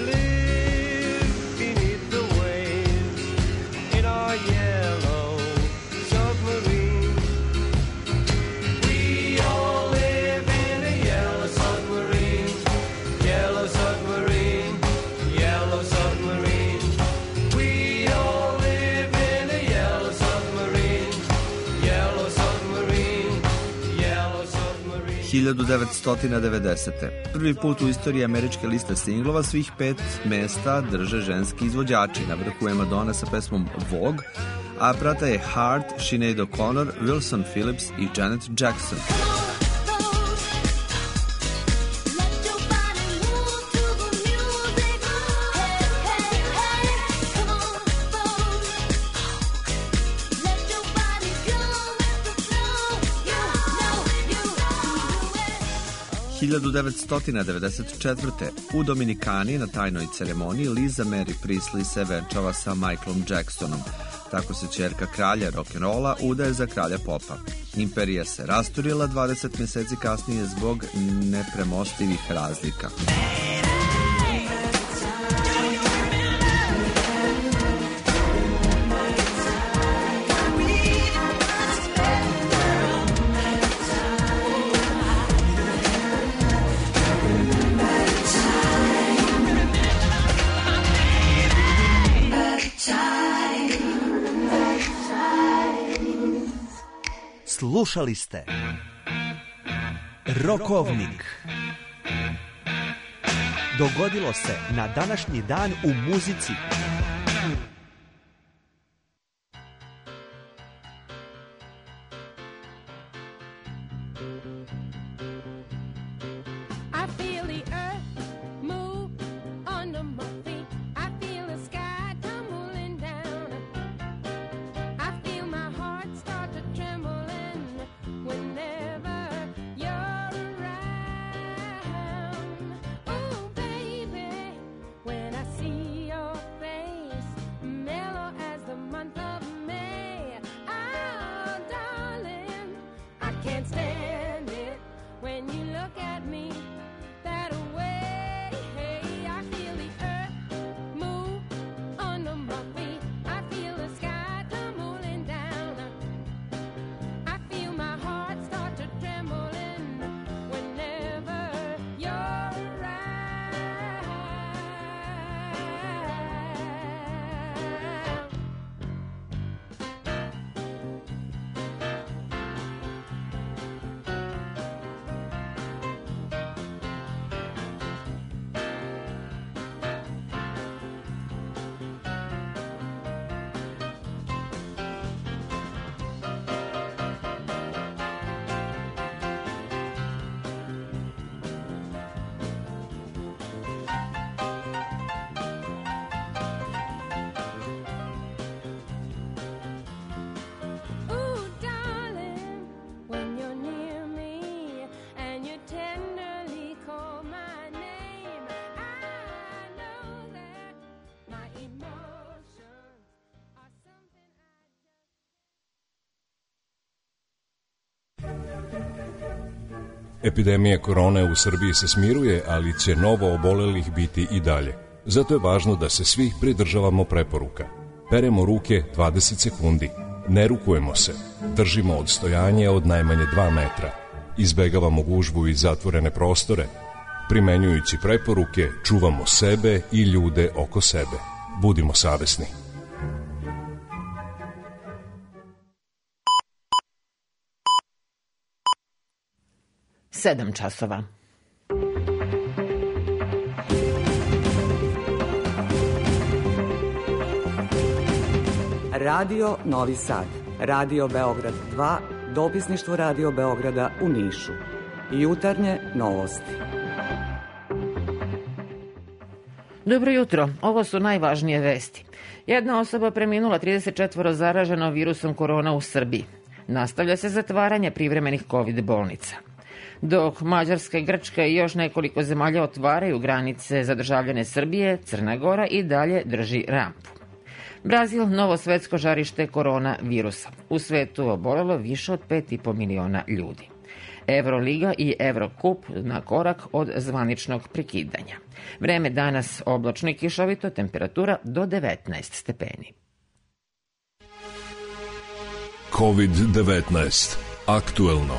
hiljadu devetsto devedesete. Prvi put u istoriji američke liste singlova svih pet mesta drže ženski izvođači. Na vrhu je Madonna sa pesmom Vogue, a prata je Heart, Sinead O'Connor, Wilson Phillips i Janet Jackson. hiljadu devetsto devedeset četvrte. U Dominikani na tajnoj ceremoniji Liza Mary Priestley se venčava sa Michaelom Jacksonom. Tako se ćerka kralja rock'n'rolla udaje za kralja popa. Imperija se rasturila dvadeset mjeseci kasnije zbog nepremostivih razlika. Slušali ste Rokovnik. Dogodilo se na današnji dan u muzici. Epidemija korone u Srbiji se smiruje, ali će novo obolelih biti i dalje. Zato je važno da se svi pridržavamo preporuka. Peremo ruke dvadeset sekundi. Ne rukujemo se. Držimo odstojanje od najmanje dva metra. Izbegavamo gužbu i zatvorene prostore. Primenjujući preporuke, čuvamo sebe i ljude oko sebe. Budimo savesni. sedam časova. Radio Novi Sad, Radio Beograd dva, dopisništvo Radio Beograda u Nišu. Jutarnje novosti. Dobro jutro, ovo su najvažnije vesti. Jedna osoba preminula, trideset četvoro zaraženo virusom korona u Srbiji. Nastavlja se zatvaranje privremenih COVID bolnica. Dok Mađarska i Grčka i još nekoliko zemalja otvaraju granice za državljane Srbije, Crna Gora i dalje drži rampu. Brazil, novo svetsko žarište korona virusa. U svetu obolelo više od pet i po miliona ljudi. Evroliga i Evrokup na korak od zvaničnog prekidanja. Vreme danas oblačno i kišovito, temperatura do devetnaest stepeni. kovid devetnaest. Aktuelno.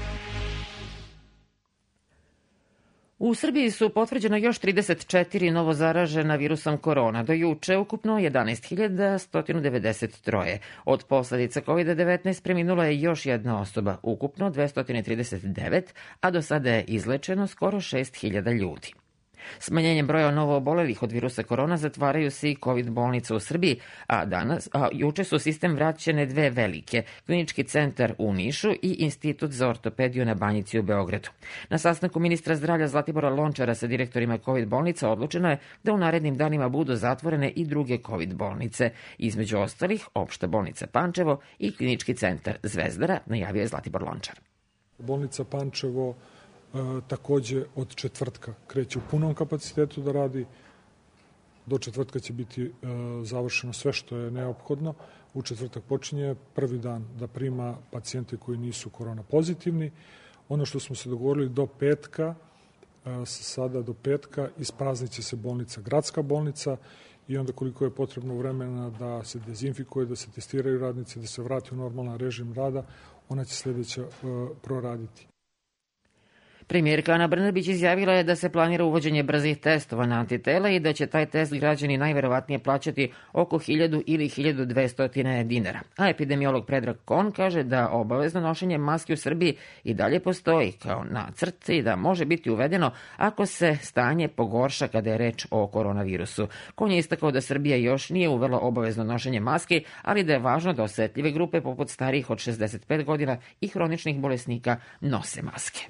U Srbiji su potvrđeno još trideset četiri novo zaražena virusom korona. Do juče ukupno jedanaest hiljada sto devedeset tri. Od posledica kovid devetnaest preminula je još jedna osoba, ukupno dvesta trideset devet, a do sada je izlečeno skoro šest hiljada ljudi. Smanjenjem broja novo obolelih od virusa korona zatvaraju se i COVID bolnice u Srbiji, a danas, a juče su sistem vraćene dve velike, Klinički centar u Nišu i Institut za ortopediju na Banjici u Beogradu. Na sastanku ministra zdravlja Zlatibora Lončara sa direktorima COVID bolnica odlučeno je da u narednim danima budu zatvorene i druge COVID bolnice, između ostalih Opšta bolnica Pančevo i Klinički centar Zvezdara, najavio je Zlatibor Lončar. Bolnica Pančevo E, takođe od četvrtka kreće u punom kapacitetu da radi. Do četvrtka će biti e, završeno sve što je neophodno. U četvrtak počinje prvi dan da prima pacijente koji nisu korona pozitivni. Ono što smo se dogovorili do petka, e, sada do petka, ispraznit će se bolnica, gradska bolnica, i onda koliko je potrebno vremena da se dezinfikuje, da se testiraju radnici, da se vrati u normalan režim rada, ona će sledeća e, proraditi. Premijerka Ana Brnabić izjavila je da se planira uvođenje brzih testova na antitela i da će taj test građani najverovatnije plaćati oko hiljadu ili hiljadu dvesta dinara. A epidemiolog Predrag Kon kaže da obavezno nošenje maski u Srbiji i dalje postoji kao nacrt i da može biti uvedeno ako se stanje pogorša kada je reč o koronavirusu. Kon je istakao da Srbija još nije uvela obavezno nošenje maski, ali da je važno da osetljive grupe poput starijih od šezdeset pet godina i hroničnih bolesnika nose maske.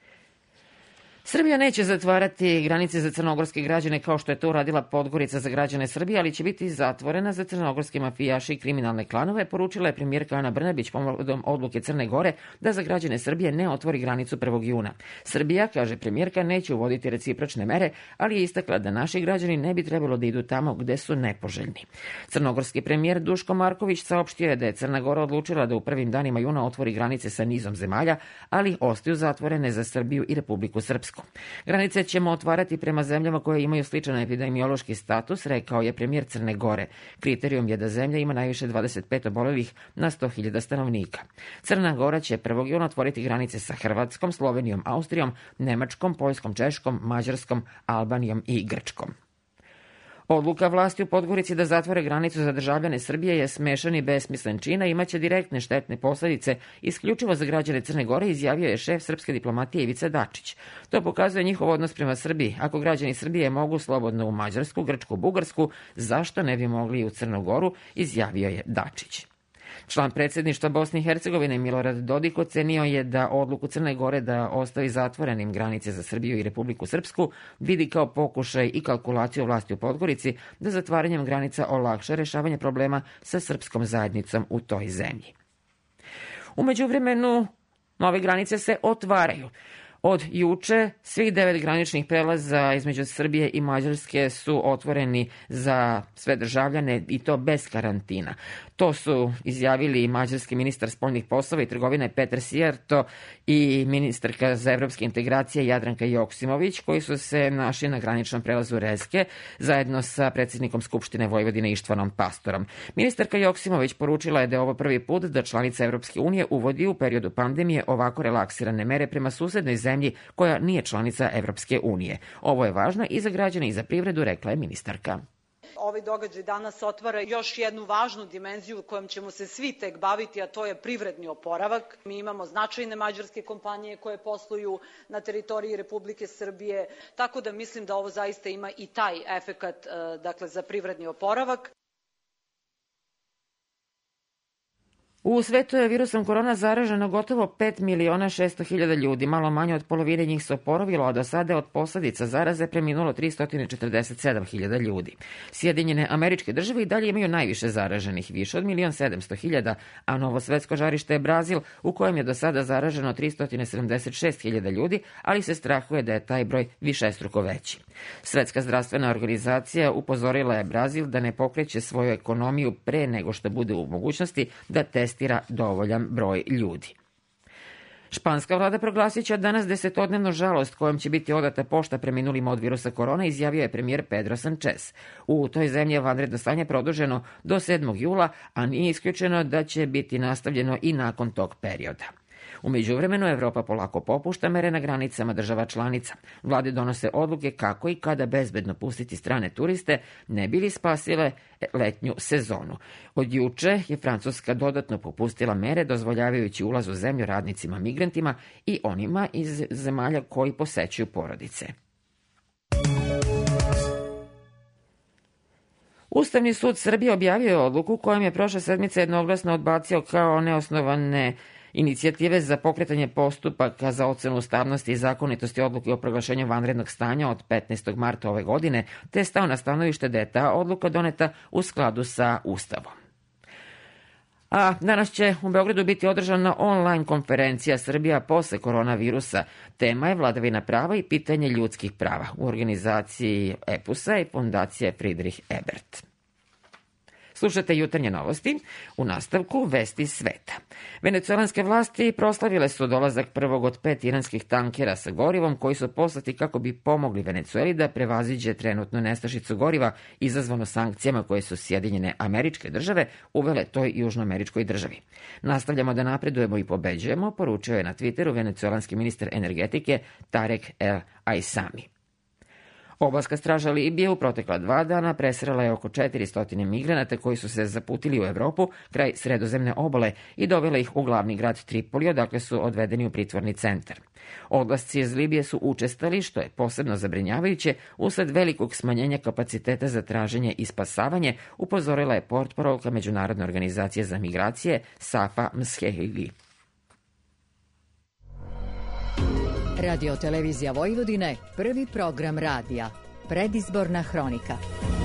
Srbija neće zatvarati granice za crnogorske građane kao što je to uradila Podgorica za građane Srbije, ali će biti zatvorena za crnogorske mafijaše i kriminalne klanove, poručila je premijerka Ana Brnabić povodom odluke Crne Gore da za građane Srbije ne otvori granicu prvog juna. Srbija, kaže premijerka, neće uvoditi recipročne mere, ali je istakla da naši građani ne bi trebalo da idu tamo gde su nepoželjni. Crnogorski premijer Duško Marković saopštio je da je Crna Gora odlučila da u prvim danima juna otvori granice sa nizom zemalja, ali ostaju zatvorene za Srbiju i Republiku Srpsku. Granice ćemo otvarati prema zemljama koje imaju sličan epidemiološki status, rekao je premijer Crne Gore. Kriterijum je da zemlja ima najviše dvadeset pet obolelih na sto hiljada stanovnika. Crna Gora će prvog juna otvoriti granice sa Hrvatskom, Slovenijom, Austrijom, Nemačkom, Poljskom, Češkom, Mađarskom, Albanijom i Grčkom. Odluka vlasti u Podgorici da zatvore granicu za državljane Srbije je smešan i besmislen čin, a imaće direktne štetne posledice isključivo za građane Crne Gore, izjavio je šef srpske diplomatije Ivica Dačić. To pokazuje njihov odnos prema Srbiji. Ako građani Srbije mogu slobodno u Mađarsku, Grčku, Bugarsku, zašto ne bi mogli i u Crnu Goru, izjavio je Dačić. Član predsjedništva Bosne i Hercegovine Milorad Dodik ocenio je da odluku Crne Gore da ostavi zatvorenim granice za Srbiju i Republiku Srpsku vidi kao pokušaj i kalkulaciju vlasti u Podgorici da zatvaranjem granica olakša rešavanje problema sa srpskom zajednicom u toj zemlji. U međuvremenu nove granice se otvaraju. Od juče svih devet graničnih prelaza između Srbije i Mađarske su otvoreni za sve državljane i to bez karantina. To su izjavili i mađarski ministar spoljnih poslova i trgovine Petar Sijarto i ministarka za evropske integracije Jadranka Joksimović, koji su se našli na graničnom prelazu Reske zajedno sa predsjednikom Skupštine Vojvodine Ištvanom Pastorom. Ministarka Joksimović poručila je da je ovo prvi put da članica Evropske unije uvodi u periodu pandemije ovako relaksirane mere prema susednoj zemlji koja nije članica Evropske unije. Ovo je važno i za građane i za privredu, rekla je ministarka. Ovaj događaj danas otvara još jednu važnu dimenziju kojom ćemo se svi tek baviti, a to je privredni oporavak. Mi imamo značajne mađarske kompanije koje posluju na teritoriji Republike Srbije, tako da mislim da ovo zaista ima i taj efekat, dakle, za privredni oporavak. U svetu je virusom korona zaraženo gotovo pet miliona šesto hiljada ljudi, malo manje od polovine njih se oporavilo, a do sada od posledica zaraze preminulo tristo četrdeset sedam hiljada ljudi. Sjedinjene Američke Države i dalje imaju najviše zaraženih, više od milion sedamsto hiljada, a novo svetsko žarište je Brazil, u kojem je do sada zaraženo tristo sedamdeset šest hiljada ljudi, ali se strahuje da je taj broj višestruko veći. Svetska zdravstvena organizacija upozorila je Brazil da ne pokreće svoju ekonomiju pre nego što bude u mogućnosti da testira dovoljan broj ljudi. Španska vlada proglasit će od danas desetodnevnu žalost kojom će biti odata pošta preminulima od virusa korona, izjavio je premijer Pedro Sanchez. U toj zemlji je vanredno stanje produženo do sedmog jula, a nije isključeno da će biti nastavljeno i nakon tog perioda. U međuvremenu Evropa polako popušta mere na granicama država članica. Vlade donose odluke kako i kada bezbedno pustiti strane turiste, ne bi li spasile letnju sezonu. Od juče je Francuska dodatno popustila mere, dozvoljavajući ulaz u zemlju radnicima migrantima i onima iz zemalja koji posećuju porodice. Ustavni sud Srbije objavio je odluku kojom je prošle sedmice jednoglasno odbacio kao neosnovane inicijative za pokretanje postupaka za ocenu ustavnosti i zakonitosti odluke o proglašenju vanrednog stanja od petnaestog marta ove godine, te stao na stanovište da je ta odluka doneta u skladu sa Ustavom. A danas će u Beogradu biti održana online konferencija Srbija posle koronavirusa. Tema je vladavina prava i pitanje ljudskih prava u organizaciji E P U S-a i fondacije Friedrich Ebert. Slušate jutarnje novosti, u nastavku vesti sveta. Venecuelanske vlasti proslavile su dolazak prvog od pet iranskih tankera sa gorivom koji su poslati kako bi pomogli Venecueli da prevaziđe trenutnu nestašicu goriva izazvano sankcijama koje su Sjedinjene Američke Države uvele toj južnoameričkoj državi. Nastavljamo da napredujemo i pobeđujemo, poručio je na Twitteru venecuelanski ministar energetike Tarek El Aissami. Obalska straža Libije u protekla dva dana presrela je oko četiristo migranata koji su se zaputili u Evropu kraj Sredozemne obale i dovela ih u glavni grad Tripoli, odakle su odvedeni u pritvorni centar. Odlasci iz Libije su učestali, što je posebno zabrinjavajuće, usled velikog smanjenja kapaciteta za traženje i spasavanje, upozorila je portparolka Međunarodne organizacije za migracije Safa Mshehili. Radio Televizija Vojvodine, prvi program radija, predizborna hronika.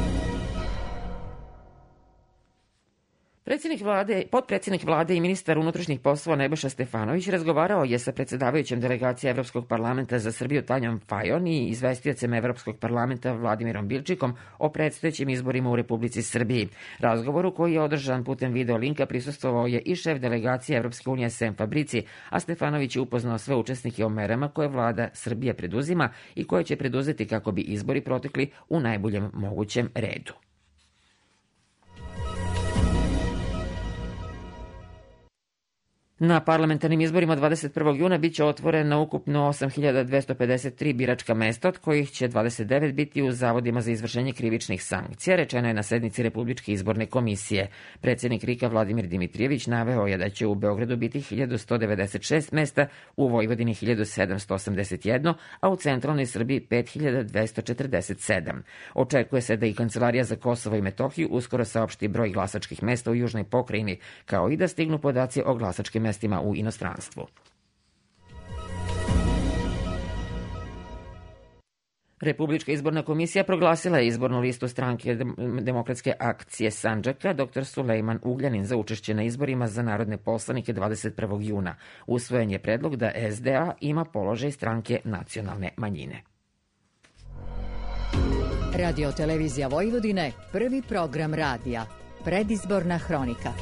Predsjednik vlade, potpredsjednik vlade i ministar unutrašnjih poslova Nebojša Stefanović razgovarao je sa predsjedavajućem delegacije Evropskog parlamenta za Srbiju Tanjom Fajon i izvestiocem Evropskog parlamenta Vladimirom Bilčikom o predstojećim izborima u Republici Srbiji. Razgovoru koji je održan putem video linka prisustvovao je i šef delegacije Evropske unije Sem Fabrici, a Stefanović je upoznao sve učesnike o merama koje vlada Srbije preduzima i koje će preduzeti kako bi izbori protekli u najboljem mogućem redu. Na parlamentarnim izborima dvadeset prvog juna biće otvoreno ukupno osam hiljada dvesta pedeset tri biračka mesta, od kojih će dvadeset devet biti u zavodima za izvršenje krivičnih sankcija, rečeno je na sednici Republičke izborne komisije. Predsjednik RIK-a Vladimir Dimitrijević naveo je da će u Beogradu biti hiljadu sto devedeset šest mesta, u Vojvodini hiljadu sedamsto osamdeset jedno, a u centralnoj Srbiji pet hiljada dvesta četrdeset sedam. Očekuje se da i Kancelarija za Kosovo i Metohiju uskoro saopšti broj glasačkih mesta u južnoj pokrajini, kao i da stignu podaci o glasačkim mestima u inostranstvu. Republička izborna komisija proglasila je izbornu listu stranke Demokratske akcije Sandžaka dr Sulejman Ugljanin za učešće na izborima za narodne poslanike dvadeset prvog juna. Usvojen je predlog da S D A ima položaj stranke nacionalne manjine. Radio Televizija Vojvodine, prvi program radija, predizborna hronika.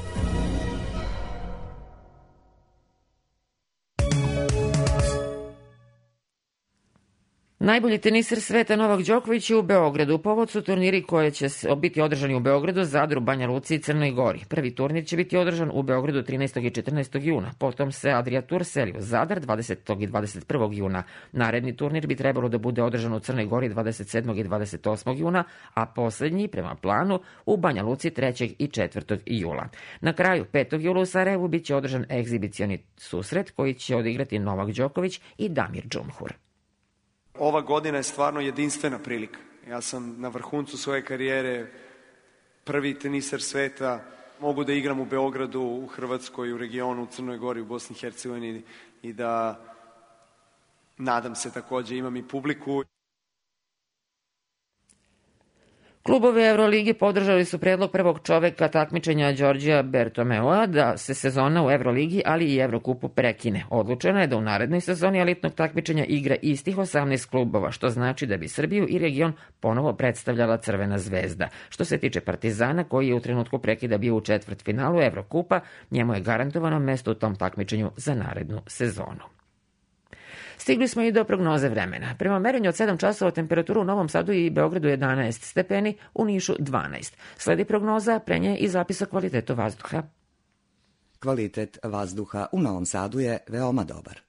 Najbolji teniser sveta Novak Đoković je u Beogradu. Povod su turniri koje će biti održani u Beogradu, Zadru, Banja Luci i Crnoj Gori. Prvi turnir će biti održan u Beogradu trinaestog i četrnaestog juna. Potom se Adria Tour seli u Zadar dvadesetog i dvadeset prvog juna. Naredni turnir bi trebalo da bude održan u Crnoj Gori dvadeset sedmog i dvadeset osmog juna, a poslednji, prema planu, u Banja Luci trećeg i četvrtog jula. Na kraju, petog jula u Sarajevu biće održan egzibicioni susret koji će odigrati Novak Đoković i Damir Džumhur. Ova godina je stvarno jedinstvena prilika. Ja sam na vrhuncu svoje karijere, prvi teniser sveta, mogu da igram u Beogradu, u Hrvatskoj, u regionu, u Crnoj Gori, u Bosni i Hercegovini i da, nadam se takođe, imam i publiku. Klubovi Euroligi podržali su predlog prvog čoveka takmičenja Đorđija Bertomeua da se sezona u Euroligi, ali i Evrokupu prekine. Odlučeno je da u narednoj sezoni elitnog takmičenja igra istih osamnaest klubova, što znači da bi Srbiju i region ponovo predstavljala Crvena zvezda. Što se tiče Partizana, koji je u trenutku prekida bio u četvrtfinalu Evrokupa, njemu je garantovano mesto u tom takmičenju za narednu sezonu. Stigli smo i do prognoze vremena. Prema merenju od sedam časova temperaturu u Novom Sadu i Beogradu jedanaest stepeni, u Nišu dvanaest. Sledi prognoza, pre nje i zapis o kvalitetu vazduha. Kvalitet vazduha u Novom Sadu je veoma dobar.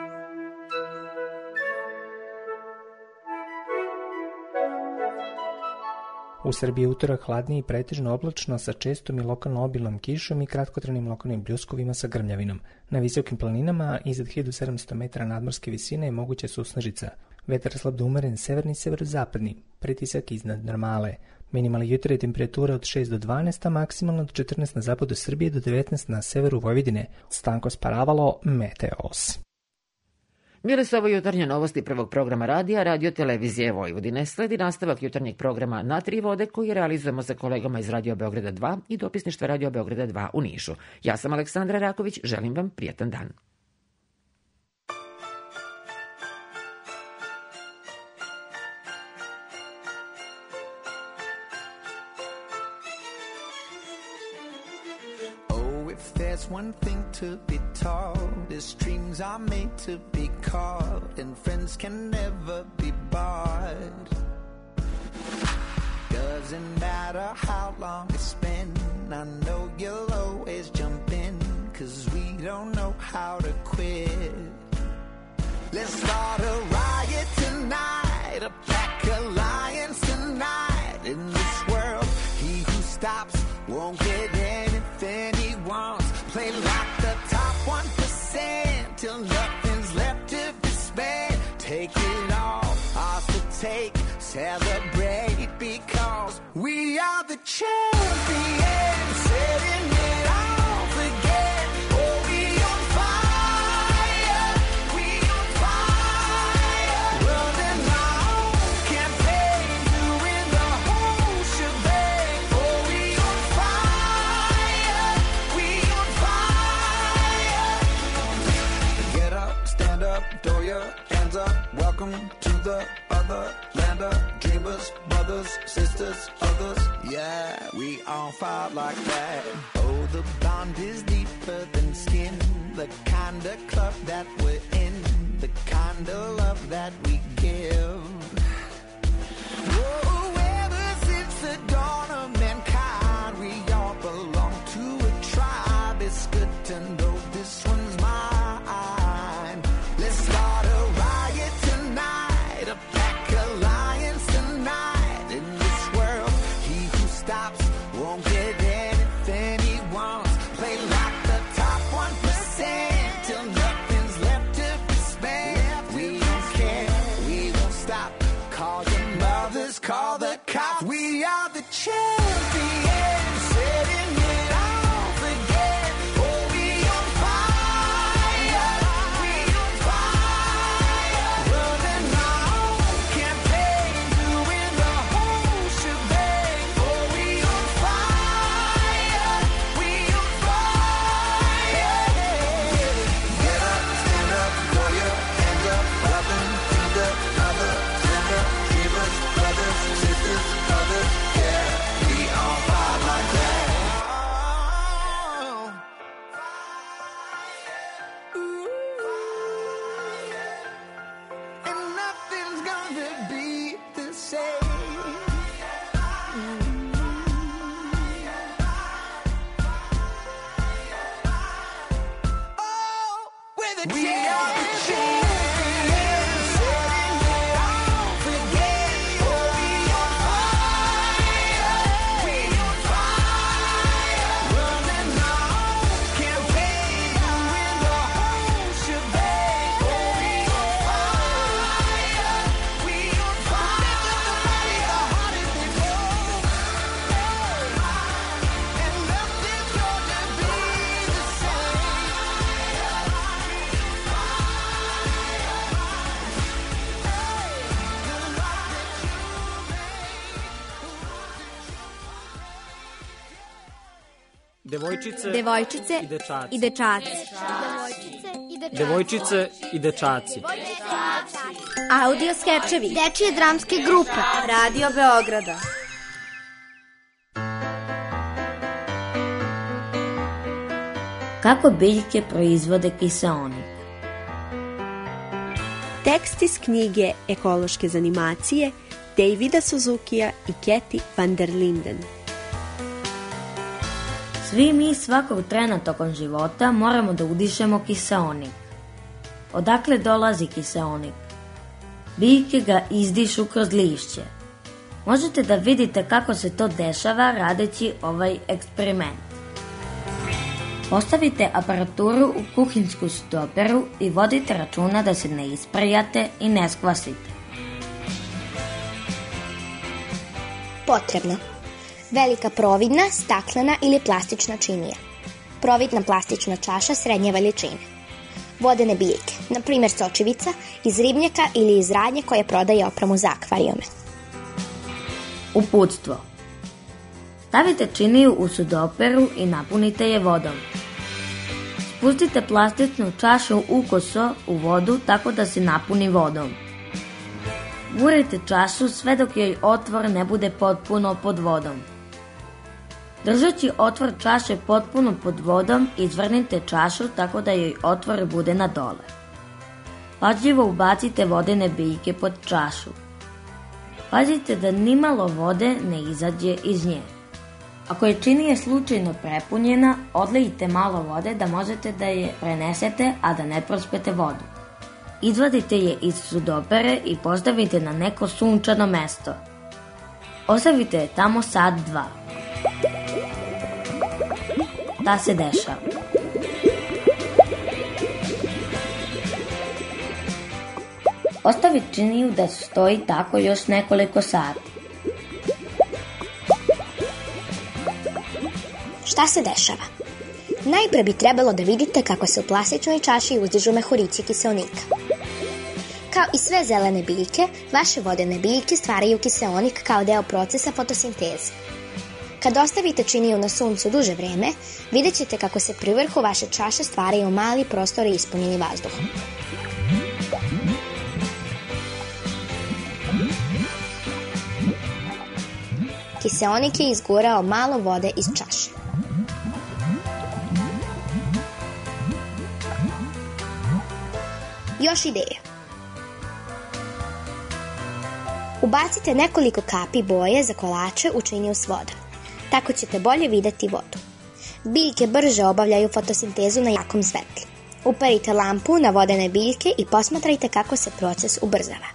U Srbiji je utorak hladnije i pretežno oblačno sa čestom i lokalno obilnom kišom i kratkotrajnim lokalnim bljuskovima sa grmljavinom. Na visokim planinama iznad hiljadu sedamsto metara nadmorske visine je moguća susnežica. Vetar slab do umeren severni severozapadni, pritisak iznad normale. Minimalna jutra je temperatura od šest do dvanaest, a maksimalno od četrnaest na zapadu Srbije do devetnaest na severu Vojvodine. Stanko sparavalo Meteos. Bile su ovo jutarnje novosti prvog programa radija Radio Televizije Vojvodine. Sledi nastavak jutarnjeg programa Na tri vode koji realizujemo sa kolegama iz Radio Beograda dva i dopisništva Radio Beograda dva u Nišu. Ja sam Aleksandra Raković, želim vam prijatan dan. There's one thing to be taught, is dreams are made to be caught, and friends can never be bought. Doesn't matter how long it's been, I know you'll always jump in, cause we don't know how to quit. Let's start a riot tonight, a pack alliance tonight. In this world, he who stops won't get anything he wants. Play like the top one percent till nothing's left to be spent. Take it all, ours to take, celebrate because we are the champions, setting it off again. Oh, we on fire, we on fire. Running our own campaign, doing the whole shebang. Oh, we on fire, we on fire. Get up, stand up, throw your hands up. Welcome to the other land of dreamers, brothers, sisters, others. Yeah, we all fight like that. Oh, the bond is deeper than skin. The kind of club that we're in, the kind of love that we give. Oh, ever since the dawn of mankind, we all belong to a tribe. It's good to know this one's mine. Let's start a riot tonight, a pack alliance tonight. In this world, he who stops won't get anything he wants. Play like the top one percent till nothing's left to be spent. We don't care, we won't stop. Devojčice, Devojčice i dečaci. i dečaci. Devojčice i dečaci. Audio skečevi. Dečije dramske grupe. Radio Beograda. Kako biljke proizvode kiseonik? Tekst iz knjige Ekološke zanimacije Davida Suzukija i Keti van der Linden. Svi mi svakog trena tokom života moramo da udišemo kiseonik. Odakle dolazi kiseonik? Biljke ga izdišu kroz lišće. Možete da vidite kako se to dešava radeći ovaj eksperiment. Postavite aparaturu u kuhinsku stoperu i vodite računa da se ne isprejate i ne skvasite. Potrebno. Velika providna, staklena ili plastična činija. Providna plastična čaša srednje veličine. Vodene biljke, na primjer sočivica, iz ribnjaka ili iz radnje koje prodaje opremu za akvarijume. Uputstvo. Stavite činiju u sudoperu i napunite je vodom. Spustite plastičnu čašu ukoso u vodu tako da se napuni vodom. Gurajte čašu sve dok joj otvor ne bude potpuno pod vodom. Držeći otvor čaše potpuno pod vodom, izvrnite čašu tako da joj otvor bude na dole. Pažljivo ubacite vodene biljke pod čašu. Pazite da nimalo vode ne izađe iz nje. Ako je činija slučajno prepunjena, odlijte malo vode da možete da je prenesete, a da ne prospete vodu. Izvadite je iz sudopere i postavite na neko sunčano mesto. Ostavite je tamo sat dva. Da se dešava. Ostavi činiju da stoji tako još nekoliko sati. Šta se dešava? Najpre bi trebalo da vidite kako se u plastičnoj čaši uzdižu mehurići kiseonika. Kao i sve zelene biljke, vaše vodene biljke stvaraju kiseonik kao deo procesa fotosinteze. Kad ostavite činiju na suncu duže vreme, vidjet ćete kako se pri vrhu vaše čaše stvaraju mali prostori ispunjeni vazduhom. Kiseonik je izgurao malo vode iz čaše. Još ideja. Ubacite nekoliko kapi boje za kolače u činiju s vodom. Tako ćete bolje videti vodu. Biljke brže obavljaju fotosintezu na jakom svetlu. Uperite lampu na vodene biljke i posmatrajte kako se proces ubrzava.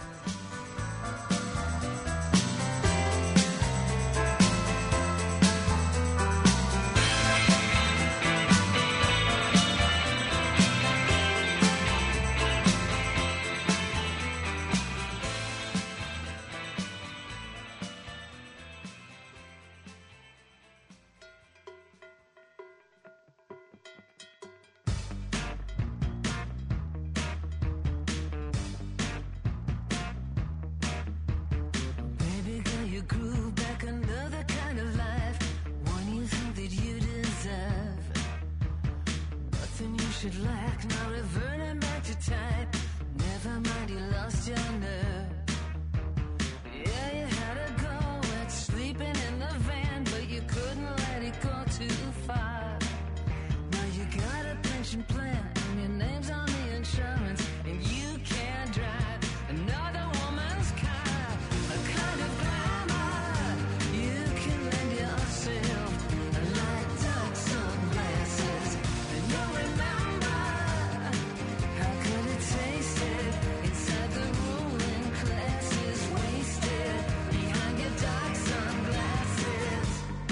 should lack, now reverting back to type. Never mind, you lost your nerve. Yeah, you had a go at sleeping in the van, but you couldn't let it go too far. Now you got a pension plan, and your name's on the insurance, and you can't drive another woman's car. A kind of glamour you can lend yourself, like dark sunglasses, and you'll remember how good it tasted inside the ruling classes, wasted behind your dark sunglasses.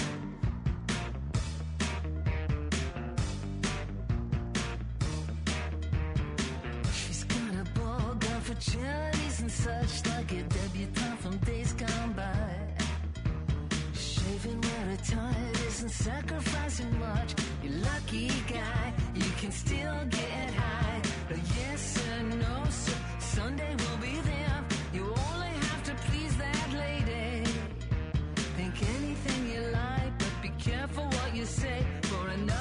She's got a ball gown for charities and such, like a debutante from days gone by. Shaving where a tired isn't sacrificing much. You lucky guy, you can still get high. But yes and no, so Sunday will be there. You only have to please that lady. Think anything you like, but be careful what you say, for another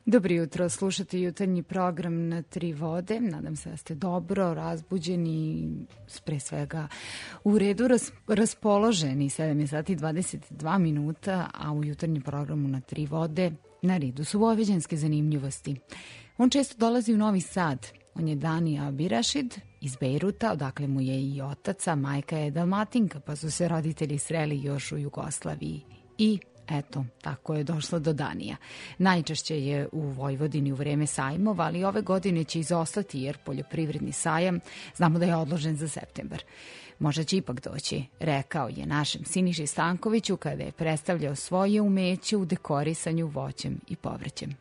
Dobro jutro, slušate jutarnji program na Tri vode. Nadam se da ste dobro, razbuđeni, pre svega u redu ras, raspoloženi. sedam je sati i dvadeset dva minuta, a u jutarnjem programu na Tri vode na redu su vojvođanske zanimljivosti. On često dolazi u Novi Sad. On je Dani Abirašid iz Bejruta, odakle mu je i otac, a majka je Dalmatinka, pa su se roditelji sreli još u Jugoslaviji. I eto, tako je došlo do Danija. Najčešće je u Vojvodini u vreme sajmova, ali ove godine će izostati jer poljoprivredni sajam znamo da je odložen za septembar. Možda će ipak doći, rekao je našem Siniši Stankoviću kada je predstavljao svoje umeće u dekorisanju voćem i povrćem.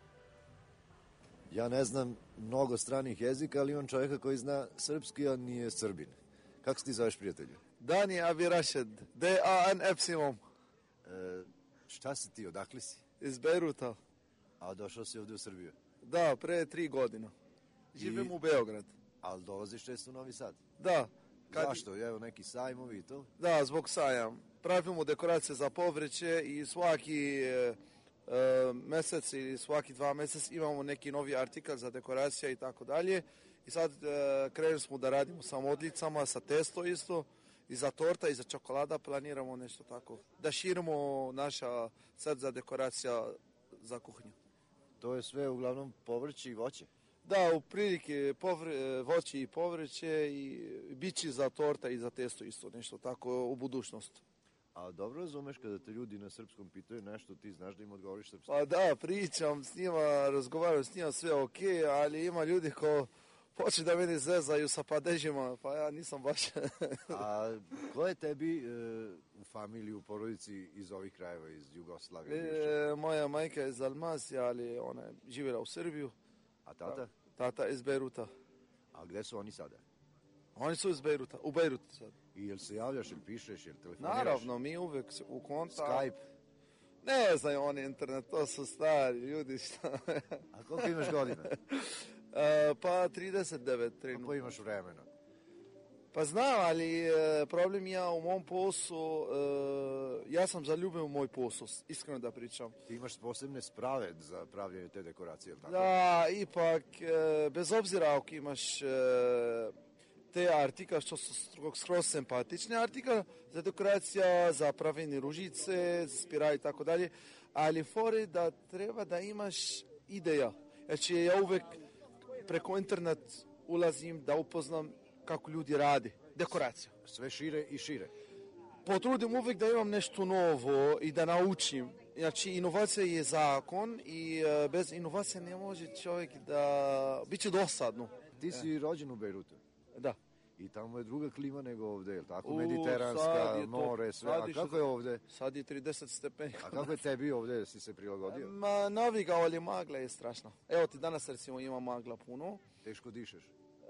Ja ne znam mnogo stranih jezika, ali imam čovjeka koji zna srpski, a nije Srbin. Kako se ti zoveš, prijatelju? Dani Abirašed, D A N Epsilon. E, šta si ti, odakle si? Iz Bejruta. A došao si ovdje u Srbiju? Da, pre tri godina. Živim I... u Beograd. Ali dolaziš često u Novi Sad? Da. Kad... Zašto? Evo neki sajmovi i to? Da, zbog sajam. Pravimo dekoracije za povrće i svaki e, e, mesec ili svaki dva mesec imamo neki novi artikal za dekoracija i tako dalje. I sad e, krenuli smo da radimo sa modlicama, sa testo isto. I za torta i za čokolada planiramo nešto tako. Da širimo naša sad za dekoracija za kuhnju. To je sve uglavnom povrće i voće? Da, u prilike povr- voće i povrće i bići za torta i za testo isto nešto tako u budućnosti. A dobro razumeš kada te ljudi na srpskom pitaju nešto, ti znaš da im odgovoriš srpski? Pa da, pričam s njima, razgovaram s njima, sve ok, ali ima ljudi ko počne da meni zezaju sa padežima, pa ja nisam baš... A ko je tebi e, u familiji, u porodici iz ovih krajeva, iz Jugoslavije? E, moja majka je iz Almazija, ali ona je živjela u Srbiju. A tata? Tata iz Bejruta. A gde su oni sada? Oni su iz Bejruta, u Bejrutu sad. I jel se javljaš, jel pišeš, jel telefoniraš? Naravno, mi uvek u kontaktu. Skype? Ne znaju oni internet, to su stari ljudi, šta. A koliko imaš godina? Uh, pa trideset devet. A pa imaš vremena? Pa znam, ali e, problem ja u mom poslu, e, ja sam zaljubljen u moj posao, iskreno da pričam. Ti imaš posebne sprave za pravljanje te dekoracije, ili tako? Da, ipak, e, bez obzira ako imaš e, te artika što su skroz simpatične artika za dekoracija, za pravljenje ružice, za spirali i tako dalje, ali fore da treba da imaš ideja. Znači ja uvek preko internet ulazim da upoznam kako ljudi rade, dekoracija. Sve šire i šire. Potrudim uvijek da imam nešto novo i da naučim. Znači, inovacija je zakon i uh, bez inovacije ne može čovjek da... Biće dosadno. Ti si e. rođen u Bejrutu? Da. I tamo je druga klima nego ovdje, je li tako? U, mediteranska, more, sve. A kako je ovdje? Sad je trideset stepeni. A kako je tebi ovdje, si se prilagodio? Ma, navikao, ali magla je strašna. Evo ti danas recimo ima magla puno. Teško dišeš?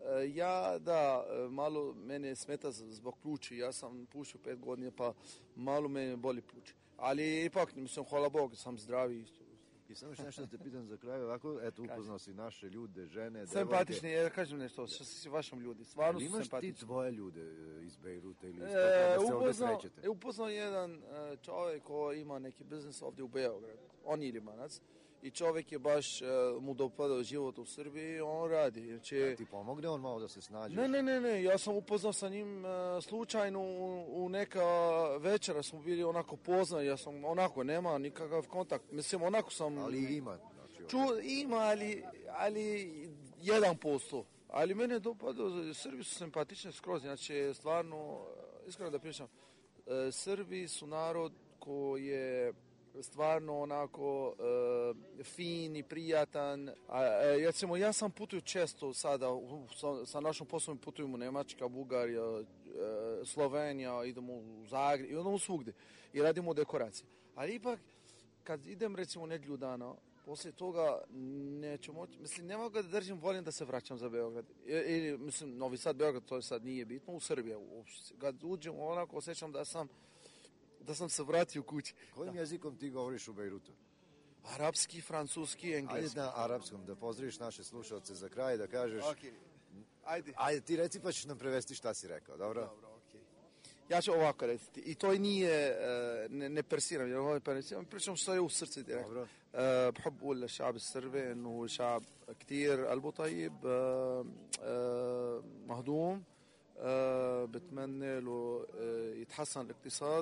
Ja, da, malo mene smeta zbog plući. Ja sam pušio pet godina, pa malo mene boli plući. Ali ipak, mislim, hvala Bogu, sam zdravi isto. I samo još nešto da te pitam za kraj, ovako, eto, upoznao si naše ljude, žene, simpatični, ja kažem nešto, što si vašom ljudi, stvarno su simpatični. Imaš ti tvoje ljude iz Bejruta ili iz e, da se ovdje srećete? E, upoznao jedan čovjek koji ima neki biznis ovdje u Beogradu, on je Rimanac. I čovjek je baš, uh, mu dopadao život u Srbiji i on radi. Znači, a ti pomogne on malo da se snađe? Ne, ne, ne, ne, ja sam upoznao sa njim uh, slučajno u, u neka večera smo bili onako poznani, ja sam onako, nema nikakav kontakt, mislim onako sam... Ali ima, znači... Ču, ima, ali, ali jedan posto. Ali mene je dopadao, Srbi su simpatični skroz, znači stvarno, iskreno da pričam, uh, Srbi su narod koji je... stvarno onako e, fin i prijatan. A, e, recimo, ja sam putuju često sada, u, sa, sa našom poslom putujem u Nemačka, Bugarija, e, Slovenija, idemo u Zagreb, idemo svugde i radimo dekoracije. Ali ipak, kad idem recimo nedlju dana, poslije toga neću moći, mislim, ne mogu da držim, volim da se vraćam za Beograd. Ili, mislim, Novi Sad, Beograd, to je sad nije bitno, u Srbiji uopšte. Kad uđem, onako osjećam da sam da sam se vratio kući. Kojim da. jezikom ti govoriš u Bejrutu? Arapski, francuski, engleski. Ajde na arapskom, da pozdraviš naše slušalce za kraj, da kažeš... Okay. Ajde. Ajde, ti reci pa ćeš nam prevesti šta si rekao, dobro? Dobro, okej. Okay. Ja ću ovako reciti. I to i nije, e, ne, ne persiram, jer ovo je persiram, pričam što je u srcu direkt. أه بحب أقول للشعب السربي إنه شعب كتير قلبه طيب أه أه مهضوم أه بتمنى له أه يتحسن الاقتصاد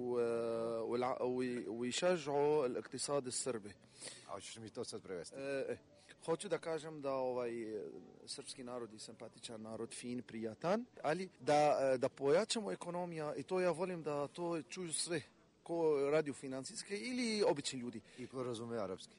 ويشجعوا الاقتصاد السربي. Hoćeš mi to sad prevesti? E, hoću da kažem da ovaj srpski narod je simpatičan narod, fin, prijatan, ali da, da pojačamo ekonomija i to ja volim da to čuju sve, ko radi u financijske ili obični ljudi. I ko razume arapski.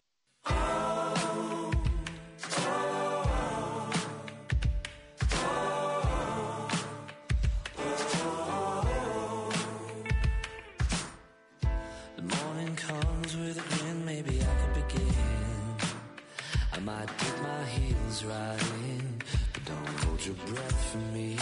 The morning comes with a grin, maybe I could begin. I might dig my heels right in, but don't hold your breath for me.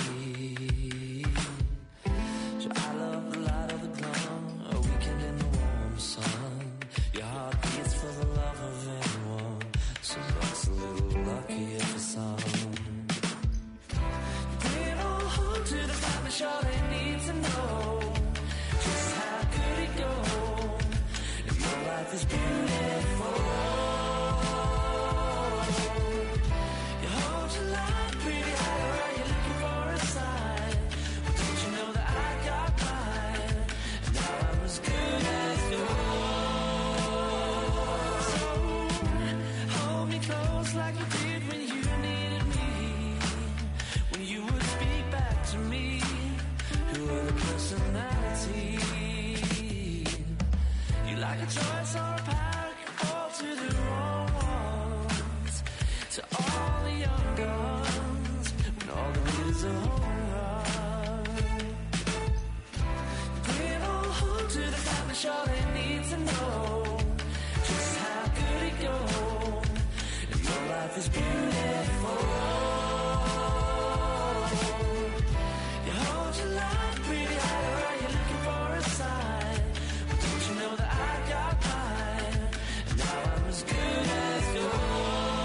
So I love the light of the dawn, a weekend in the warm sun. Your heart beats for the love of anyone, so that's a little luckier for some. Bring it all home to the family, sure they need to know just how could it go. If your life is beautiful. Like a choice or a pack, all to the wrong ones. To all the young guns, when all the leaders are home run. Bring it all home to the family, sure they need to know just how could it go if your life is beautiful. You hold your life pretty high, or are you looking for a sign? Don't you know that I got mine, and now I'm as good as gold.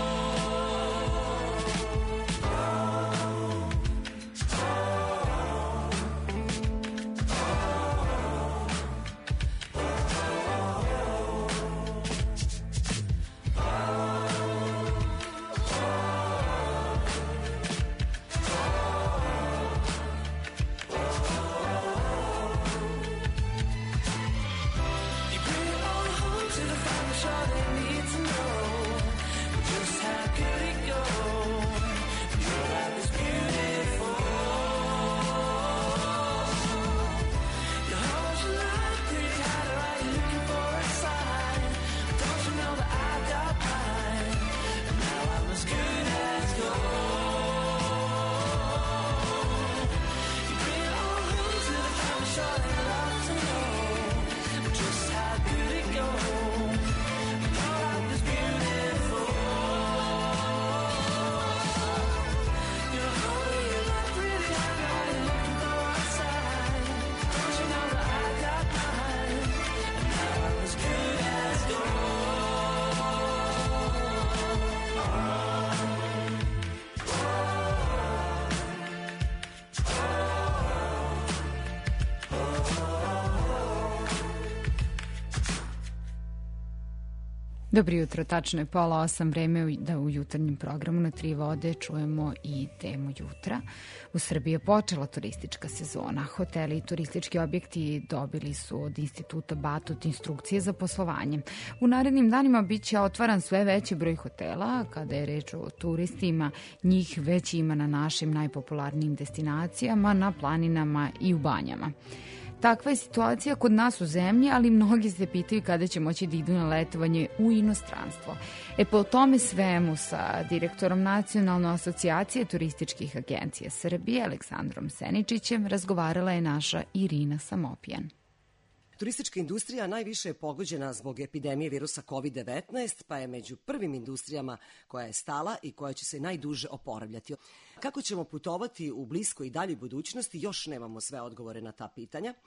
Dobro jutro, tačno je pola osam, vreme da u jutarnjem programu na Tri vode čujemo i temu jutra. U Srbiji je počela turistička sezona. Hoteli i turistički objekti dobili su od instituta Batut instrukcije za poslovanje. U narednim danima bit će otvaran sve veći broj hotela. Kada je reč o turistima, njih već ima na našim najpopularnijim destinacijama, na planinama i u banjama. Takva je situacija kod nas u zemlji, ali mnogi se pitaju kada će moći da idu na letovanje u inostranstvo. E po tome svemu sa direktorom Nacionalne asocijacije turističkih agencija Srbije, Aleksandrom Seničićem, razgovarala je naša Irina Samopijan. Turistička industrija najviše je pogođena zbog epidemije virusa kovid devetnaest, pa je među prvim industrijama koja je stala i koja će se najduže oporavljati. Kako ćemo putovati u bliskoj i daljoj budućnosti, još nemamo sve odgovore na ta pitanja.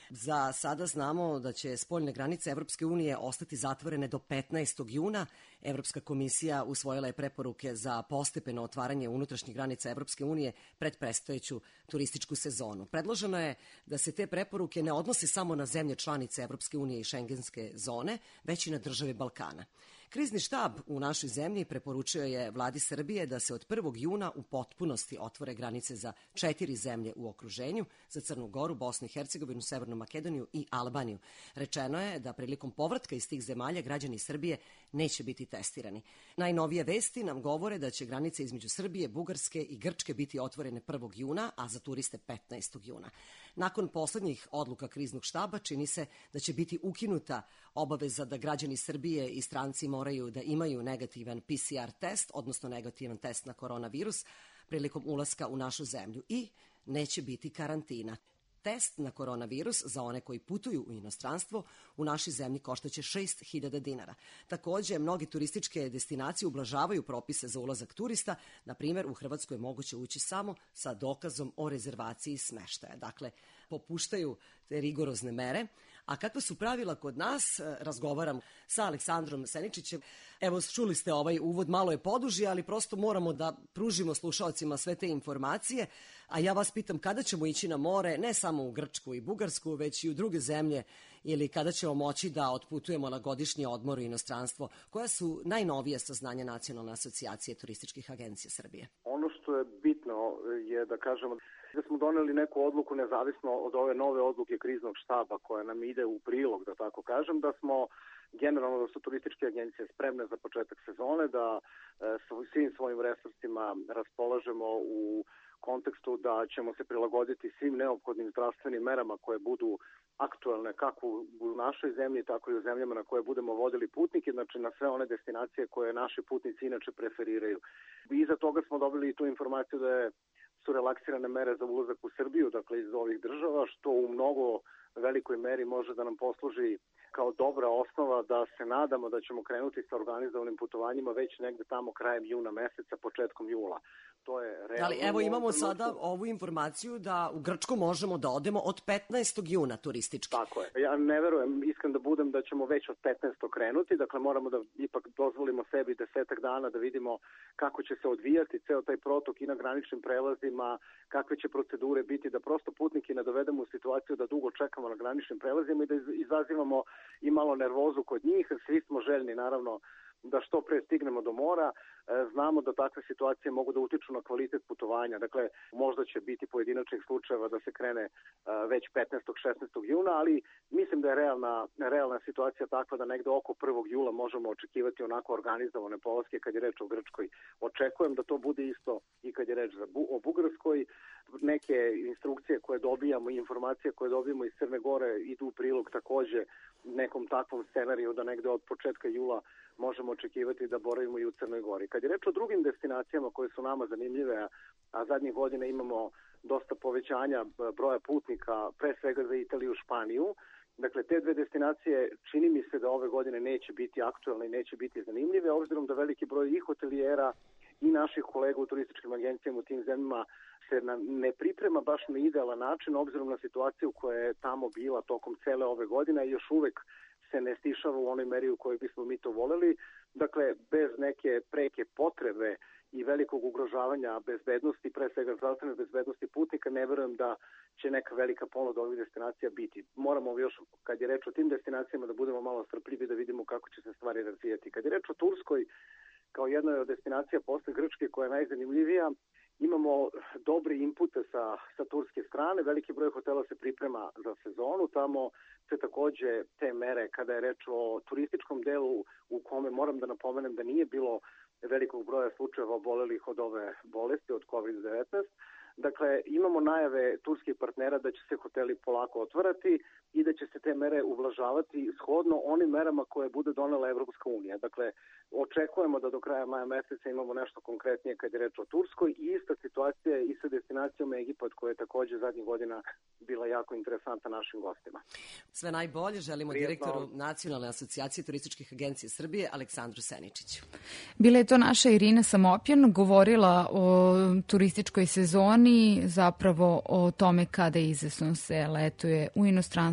Za sada znamo da će spoljne granice Evropske unije ostati zatvorene do petnaestog juna. Evropska komisija usvojila je preporuke za postepeno otvaranje unutrašnjih granica Evropske unije pred predstojeću turističku sezonu. Predloženo je da se te preporuke ne odnose samo na zemlje članice Evropske unije i šengenske zone, već i na države Balkana. Krizni štab u našoj zemlji preporučio je vladi Srbije da se od prvog juna u potpunosti otvore granice za četiri zemlje u okruženju, za Crnu Goru, Bosnu i Hercegovinu, Severnu Makedoniju i Albaniju. Rečeno je da prilikom povratka iz tih zemalja građani Srbije neće biti testirani. Najnovije vesti nam govore da će granice između Srbije, Bugarske i Grčke biti otvorene prvog juna, a za turiste petnaestog juna. Nakon poslednjih odluka kriznog štaba čini se da će biti ukinuta obaveza da građani Srbije i stranci moraju da imaju negativan P C R test, odnosno negativan test na koronavirus, prilikom ulaska u našu zemlju i neće biti karantina. Test na koronavirus za one koji putuju u inostranstvo u našoj zemlji koštaće šest hiljada dinara. Takođe, mnogi turističke destinacije ublažavaju propise za ulazak turista. Na primjer, u Hrvatskoj je moguće ući samo sa dokazom o rezervaciji smeštaja. Dakle, popuštaju te rigorozne mere. A kakva su pravila kod nas? Razgovaram sa Aleksandrom Seničićem. Evo, čuli ste ovaj uvod, malo je poduži, ali prosto moramo da pružimo slušalcima sve te informacije. A ja vas pitam, kada ćemo ići na more, ne samo u Grčku i Bugarsku, već i u druge zemlje, ili kada ćemo moći da otputujemo na godišnji odmor u inostranstvo? Koja su najnovije saznanja Nacionalne asocijacije turističkih agencija Srbije? Ono što je bitno je da kažemo da smo doneli neku odluku nezavisno od ove nove odluke kriznog štaba koja nam ide u prilog, da tako kažem, da smo generalno da su turističke agencije spremne za početak sezone, da e, svim svojim resursima raspolažemo u kontekstu da ćemo se prilagoditi svim neophodnim zdravstvenim merama koje budu aktuelne kako u našoj zemlji, tako i u zemljama na koje budemo vodili putnike, znači na sve one destinacije koje naši putnici inače preferiraju. Iza toga smo dobili i tu informaciju da je su relaksirane mere za ulazak u Srbiju, dakle iz ovih država, što u mnogo velikoj meri može da nam posluži kao dobra osnova da se nadamo da ćemo krenuti sa organizovanim putovanjima već negde tamo krajem juna meseca, početkom jula. To je realno. Ali evo imamo sada ovu informaciju da u Grčku možemo da odemo od petnaestog juna turistički. Tako je. Ja ne verujem, iskren da budem, da ćemo već od petnaestog krenuti, dakle moramo da ipak dozvolimo sebi desetak dana da vidimo kako će se odvijati ceo taj protok i na graničnim prelazima, kakve će procedure biti, da prosto putnike ne dovedemo u situaciju da dugo čekamo na graničnim prelazima i da izazivamo i malo nervozu kod njih. Svi smo željni, naravno, da što pre stignemo do mora. Znamo da takve situacije mogu da utiču na kvalitet putovanja. Dakle, možda će biti pojedinačnih slučajeva da se krene već petnaestog šesnaestog juna, ali mislim da je realna, realna situacija takva da negde oko prvog jula možemo očekivati onako organizovane polaske kad je reč o Grčkoj. Očekujem da to bude isto i kad je reč o Bugarskoj. Neke instrukcije koje dobijamo i informacije koje dobijamo iz Crne Gore idu u prilog takođe nekom takvom scenariju da negde od početka jula možemo očekivati da boravimo i u Crnoj Gori. Kad je reč o drugim destinacijama koje su nama zanimljive, a zadnjih godina imamo dosta povećanja broja putnika, pre svega za Italiju i Španiju, dakle te dve destinacije čini mi se da ove godine neće biti aktualne i neće biti zanimljive, obzirom da veliki broj i hotelijera i naših kolega u turističkim agencijama u tim zemljama se ne priprema baš na idealan način, obzirom na situaciju koja je tamo bila tokom cele ove godine i još uvek se ne stišava u onoj meri u kojoj bismo mi to voleli. Dakle, bez neke preke potrebe i velikog ugrožavanja bezbednosti, pre svega zdravstvene bezbednosti putnika, ne verujem da će neka velika ponuda ovih destinacija biti. Moramo još, kad je reč o tim destinacijama, da budemo malo strpljivi da vidimo kako će se stvari razvijati. Kad je reč o Turskoj, kao jednoj od destinacija posle Grčke koja je najzanimljivija, imamo dobre inpute sa, sa turske strane, veliki broj hotela se priprema za sezonu, tamo se takođe te mere kada je reč o turističkom delu u kome moram da napomenem da nije bilo velikog broja slučajeva obolelih od ove bolesti, od kovid devetnaest. Dakle, imamo najave turskih partnera da će se hoteli polako otvarati i da će se te mere ublažavati shodno onim merama koje bude donela Evropska unija. Dakle, očekujemo da do kraja maja meseca imamo nešto konkretnije kad je reč o Turskoj i ista situacija je i sa destinacijom Egipat koja je takođe zadnjih godina bila jako interesantna našim gostima. Sve najbolje želimo Prijetno. direktoru Nacionalne asocijacije turističkih agencija Srbije Aleksandru Seničiću. Bila je to naša Irina Samopjan, govorila o turističkoj sezoni, zapravo o tome kada izvesno se letuje u inostranstvo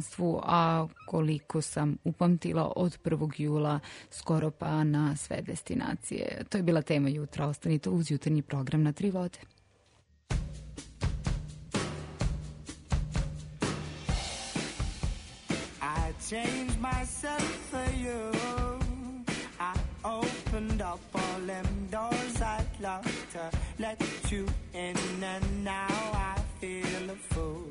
inostranstvu, a koliko sam upamtila od prvog jula skoro pa na sve destinacije. To je bila tema jutra. Ostanite uz jutarnji program na Tri vode. I changed myself for you. I opened up all them doors I'd love to let you in, and now I feel a fool.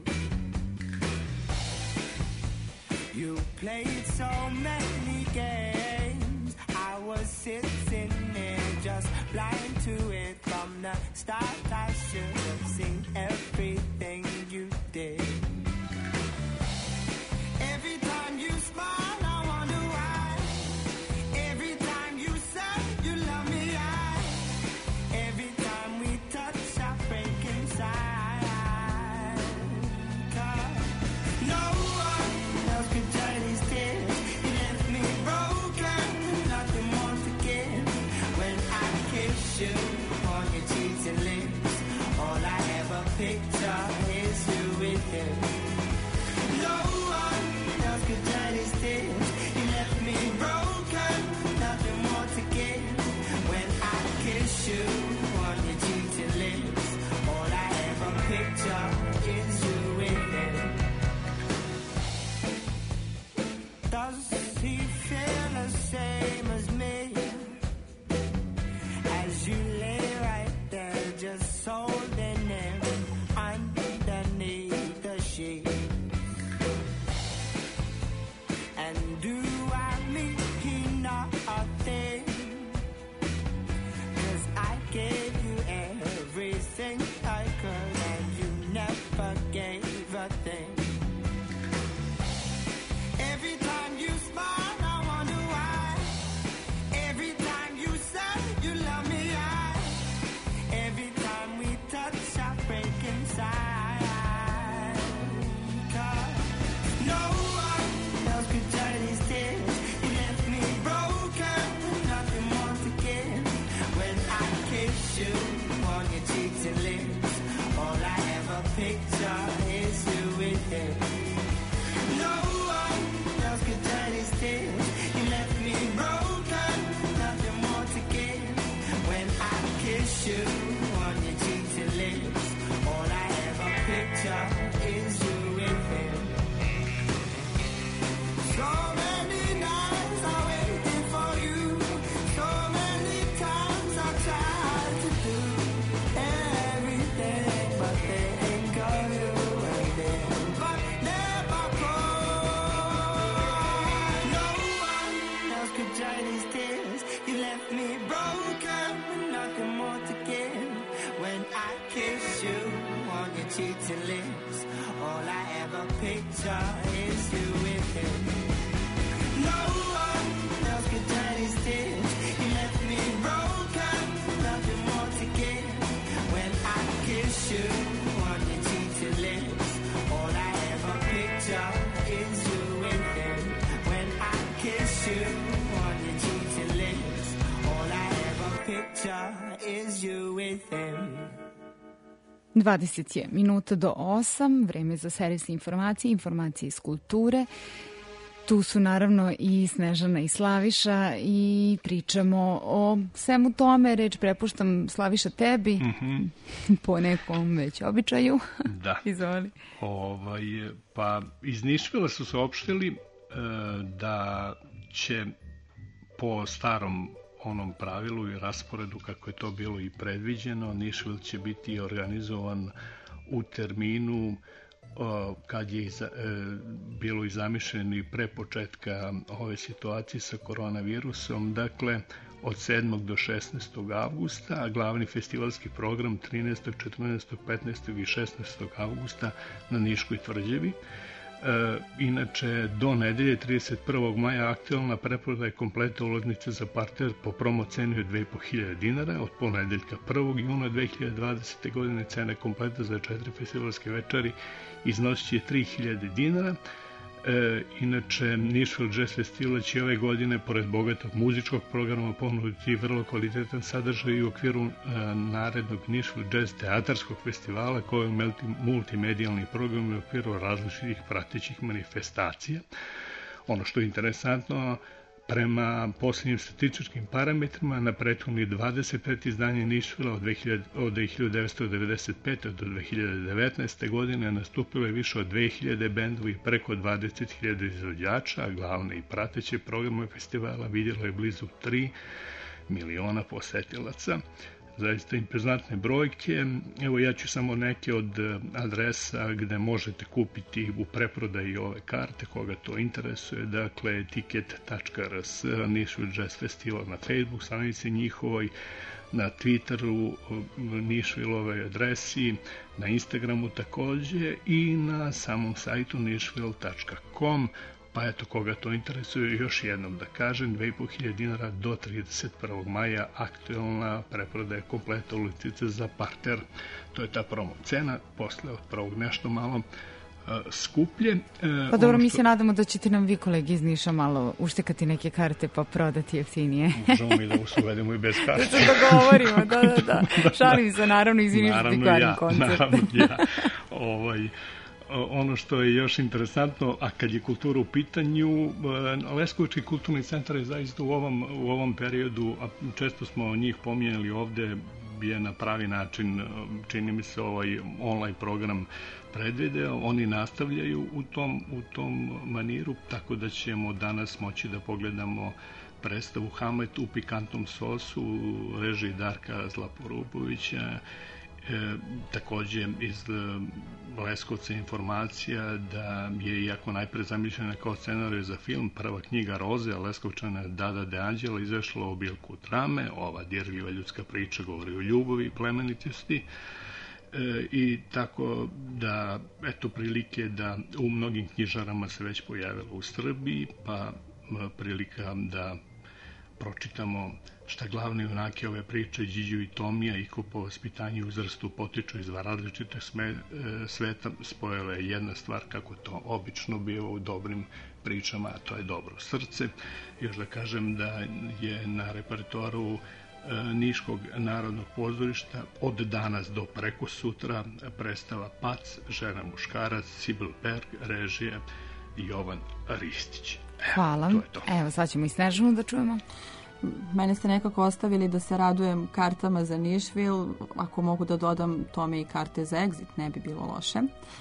You played so many games, I was sitting there just blind to it. From the start I should have seen everything you did. Every time you smile, I wonder why. Every time you say you love me, I. Every time we touch, I break inside. 'Cause no one else could dry these tears. You left me broken, nothing more to give. When I kiss you on your cheeks and lips, all I ever picture is you with him. No one else could dry these tears. You left me broken, nothing more to give. When I kiss you on your cheeks and lips, all I ever picture is you with him. Does he feel the same as me? As you lay right there, just holding him underneath the sheet. And do I mean nothing? 'Cause I gave you everything I could, and you never gave a thing. Every time you smile, I wonder why. Every time you say you love me, I. Every time we touch, I break inside. 'Cause no one else could dry these tears. You left me broken, nothing more to give. When I kiss you on your cheeks and lips, all I ever picture is you with him. No one else could dry these tears. You left me broken, nothing more to give. When I kiss you on your cheeks and lips, all I ever picture is you with him. So many nights I waited for you. So many times I tried to do everything, but think of you and then, but never could. No one else could dry these tears. You left me broken, nothing more to give. When I kiss you on your cheeks and lips, all I ever picture is you with him. No one else could dry these tears. You left me broken, nothing more to give. When I kiss you on your cheeks and lips, all I ever picture is you with him. When I kiss you on your cheeks and lips, all I ever picture is you with him. dvadeset je minuta do osam, vreme za servisne informacije, informacije iz kulture. Tu su naravno i Snežana i Slaviša i pričamo o svemu tome. Reč prepuštam, Slaviša, tebi, Mhm. po nekom već običaju. Da. Izvoli. Ovaj, pa iz Nišvila su saopštili e, da će po starom onom pravilu i rasporedu kako je to bilo i predviđeno, Nišvil će biti organizovan u terminu o, kad je iza, e, bilo i zamišljeno i pre početka ove situacije sa koronavirusom, dakle od sedmog do šesnaestog avgusta, a glavni festivalski program trinaestog, četrnaestog, petnaestog i šesnaestog avgusta na Niškoj tvrđavi. E, inače, do nedelje trideset prvog maja aktualna preprodaja kompleta ulaznice za parter po promo ceni od dve i po hiljade dinara. Od ponedeljka prvog juna dve hiljade dvadesete. godine cena kompleta za četiri festivalske večeri iznosit će tri hiljade dinara. E, inače, Nashville Jazz Festival će ove godine, pored bogatog muzičkog programa, ponuditi vrlo kvalitetan sadržaj u okviru e, narednog Nashville Jazz teatarskog festivala, koji je multimedijalni program u okviru različitih pratećih manifestacija. Ono što je interesantno, prema posljednjim statističkim parametrima, na prethodnih dvadeset pet izdanja Nashville od hiljadu devetsto devedeset pete do dve hiljade devetnaeste. godine nastupilo je više od dve hiljade bendova i preko dvadeset hiljada izvođača, a glavne i prateće programe festivala vidjelo je blizu tri miliona posetilaca. Zaista impozantne brojke. Evo, ja ću samo neke od adresa gde možete kupiti u preprodaji ove karte, koga to interesuje. Dakle, tiket tačka r s, Nashville Jazz Festival na Facebook stranici njihovoj, na Twitteru Nashville-ove adresi, na Instagramu takođe i na samom sajtu nashville tačka com. Pa eto, koga to interesuje, još jednom da kažem, dve i po hiljade dinara do trideset prvog maja, aktuelna preprodaja kompleta ulicice za parter. To je ta promo cena, posle od prvog nešto malo uh, skuplje. Uh, Pa dobro, ono mi što- se nadamo da ćete nam vi, kolegi iz Niša, malo uštekati neke karte pa prodati jeftinije. Možemo mi da usuvedemo i bez karte. Da se dogovorimo, da, da, da. Šalim se, naravno, izvini što ti Naravno kvarim ja, koncert. naravno ja. Ovaj, ono što je još interesantno, a kad je kultura u pitanju, Leskovački kulturni centar je zaista u ovom, u ovom periodu, a često smo njih pominjali ovde, je na pravi način, čini mi se, ovaj online program predvideo. Oni nastavljaju u tom, u tom maniru, tako da ćemo danas moći da pogledamo predstavu Hamlet u pikantnom sosu u režiji Darka Zlaporubovića. E, takođe iz e, Leskovca informacija da je, iako najpre zamišljena kao scenarij za film, prva knjiga Roze, Leskovčana Dada de Anđela, izašla u Bilku Trame. Ova dirljiva ljudska priča govori o ljubavi i plemenitosti. E, i tako da, eto, prilike da u mnogim knjižarama se već pojavilo u Srbiji, pa m, prilika da pročitamo šta glavni junaki ove priče, Điđu i Tomija, i ko po vaspitanju i uzrastu potiču iz dva različite sme, e, sveta, spojila je jedna stvar, kako to obično biva u dobrim pričama, a to je dobro srce. Još da kažem da je na repertoaru e, Niškog narodnog pozorišta od danas do preko sutra predstava Pac, žena muškarac, Sibyl Berg, režija Jovan Ristić. Evo, Hvala. to je to. Evo, sad ćemo i Snežanu da čujemo. Mene ste nekako ostavili da se radujem kartama za Nashville. Ako mogu da dodam tome i karte za Exit, ne bi bilo loše.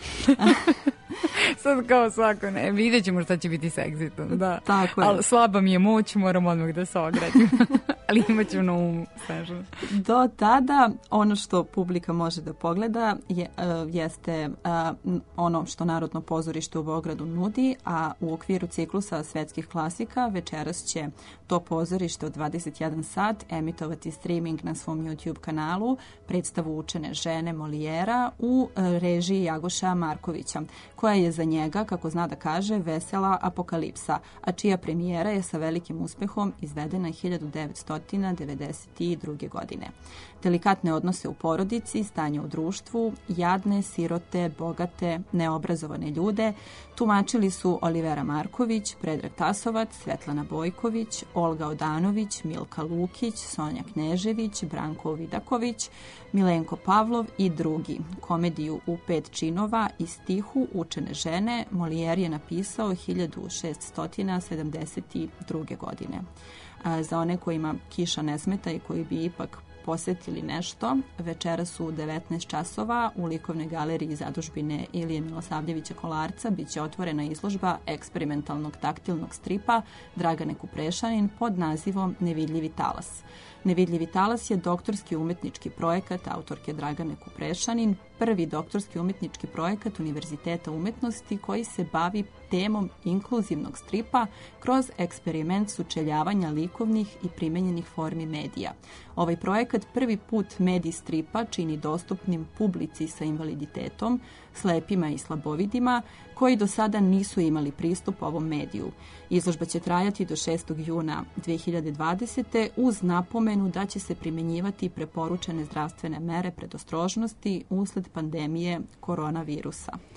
Sad kao svako, ne, vidjet ćemo šta će biti s Exitom, da. Tako je. Ali slaba mi je moć, moram odmah da se ogradim. Ali imat ću na umu, Snežana. Do tada ono što publika može da pogleda je, uh, jeste uh, ono što Narodno pozorište u Beogradu nudi, a u okviru ciklusa svetskih klasika večeras će to pozorište od dvadeset jedan sat emitovati streaming na svom YouTube kanalu, predstavu Učene žene Molijera u uh, režiji Jagoša Markovića, koja je za njega, kako zna da kaže, vesela apokalipsa, a čija premijera je sa velikim uspehom izvedena hiljadu devetsto devedeset druge. godine. Delikatne odnose u porodici, stanje u društvu, jadne, sirote, bogate, neobrazovane ljude tumačili su Olivera Marković, Predrag Tasovac, Svetlana Bojković, Olga Odanović, Milka Lukić, Sonja Knežević, Branko Vidaković, Milenko Pavlov i drugi. Komediju u pet činova i stihu Učene žene Molijer je napisao hiljadu šeststo sedamdeset druge. godine. A za one kojima kiša ne smeta i koji bi ipak posetili nešto, večeras u devetnaest časova u likovnoj galeriji zadužbine Ilije Milosavljevića Kolarca biće otvorena izložba eksperimentalnog taktilnog stripa Dragane Kuprešanin pod nazivom Nevidljivi talas. Nevidljivi talas je doktorski umetnički projekat autorke Dragane Kuprešanin, prvi doktorski umetnički projekat Univerziteta umetnosti koji se bavi temom inkluzivnog stripa kroz eksperiment sučeljavanja likovnih i primenjenih formi medija. Ovaj projekat prvi put medij stripa čini dostupnim publici sa invaliditetom, slepima i slabovidima, koji do sada nisu imali pristup ovom mediju. Izložba će trajati do šestog juna dve hiljade dvadesete. uz napomenu da će se primenjivati preporučene zdravstvene mere predostrožnosti usled pandemije koronavirusa.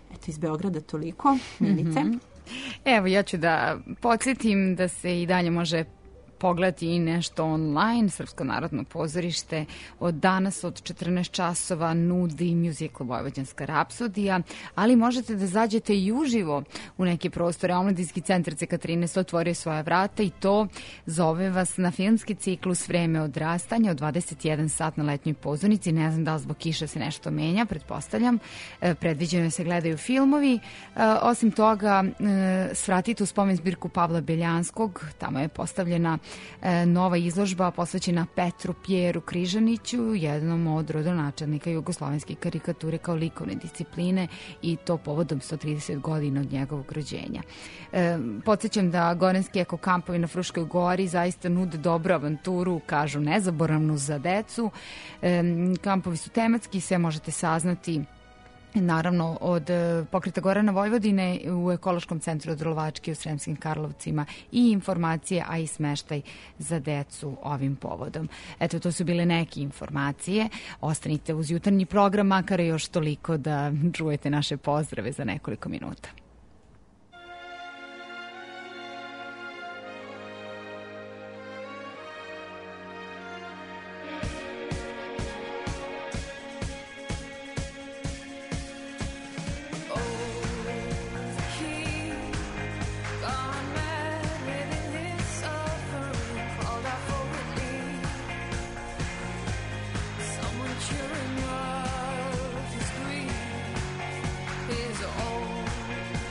Eto, iz Beograda toliko. Milice. Mhm. Evo, ja ću da podsjetim da se i dalje može pogledati i nešto online. Srpsko narodno pozorište od danas od četrnaest časova nudi muzikl Vojvođanska rapsodija, ali možete da zađete i uživo u neke prostore. Omladinski centar C K trinaest otvorio svoja vrata i to zove vas na filmski ciklus Vreme odrastanja od dvadeset jedan sat na letnjoj pozornici. Ne znam da li zbog kiše se nešto menja, pretpostavljam. E, predviđeno je se gledaju filmovi. E, osim toga, e, svratite u spomen zbirku Pavla Beljanskog. Tamo je postavljena E, nova izložba posvećena Petru Pjeru Križaniću, jednom od rodonačelnika jugoslovenske karikature kao likovne discipline, i to povodom sto trideset godina od njegovog rođenja. E, podsjećam da goranski eko kampovi na Fruškoj gori zaista nude dobru avanturu, kažu nezaboravnu za decu. E, kampovi su tematski, sve možete saznati naravno od Pokreta Gorana Vojvodine u Ekološkom centru Odrolovački u Sremskim Karlovcima, i informacije, a i smeštaj za decu ovim povodom. Eto, to su bile neke informacije. Ostanite uz jutarnji program, makar još toliko da čujete naše pozdrave za nekoliko minuta. His own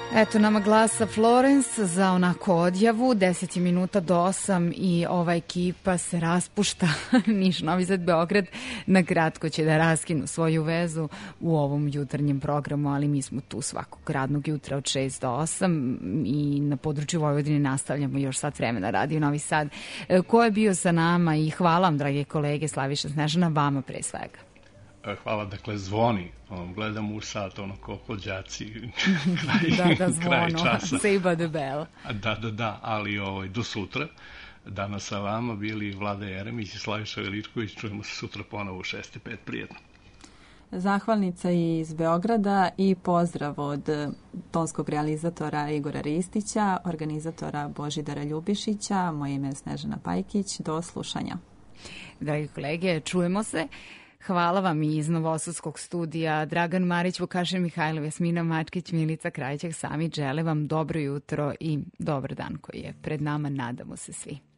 Eto nama glasa Florence za onako odjavu, deset minuta do osam i ova ekipa se raspušta. Niš, Novi Sad, Beograd na kratko će da raskinu svoju vezu u ovom jutarnjem programu, ali mi smo tu svakog radnog jutra od šest do osam i na području Vojvodine nastavljamo još sat vremena Radio Novi Sad. Ko je bio sa nama i hvala vam, drage kolege, Slaviša, Snežana, vama pre svega. Hvala, dakle, zvoni. Gledam u sat, ono, ko đaci, kraj, da, da, kraj časa. Saved by the bell. Da, da, da, ali ovaj, do sutra. Danas sa vama bili Vlada Jeremić i Slaviša Veličković. Čujemo se sutra ponovo u šest i pet. Prijetno. Zahvalnica iz Beograda i pozdrav od tonskog realizatora Igora Ristića, organizatora Božidara Ljubišića. Moje ime je Snežana Pajkić. Do slušanja. Dragi kolege, čujemo se. Hvala vam i iz Novosadskog studija. Dragan Marić, Vukašin Mihajlov, Jasmina Mačkić, Milica Krajićak, sami žele vam dobro jutro i dobar dan koji je pred nama. Nadamo se svi.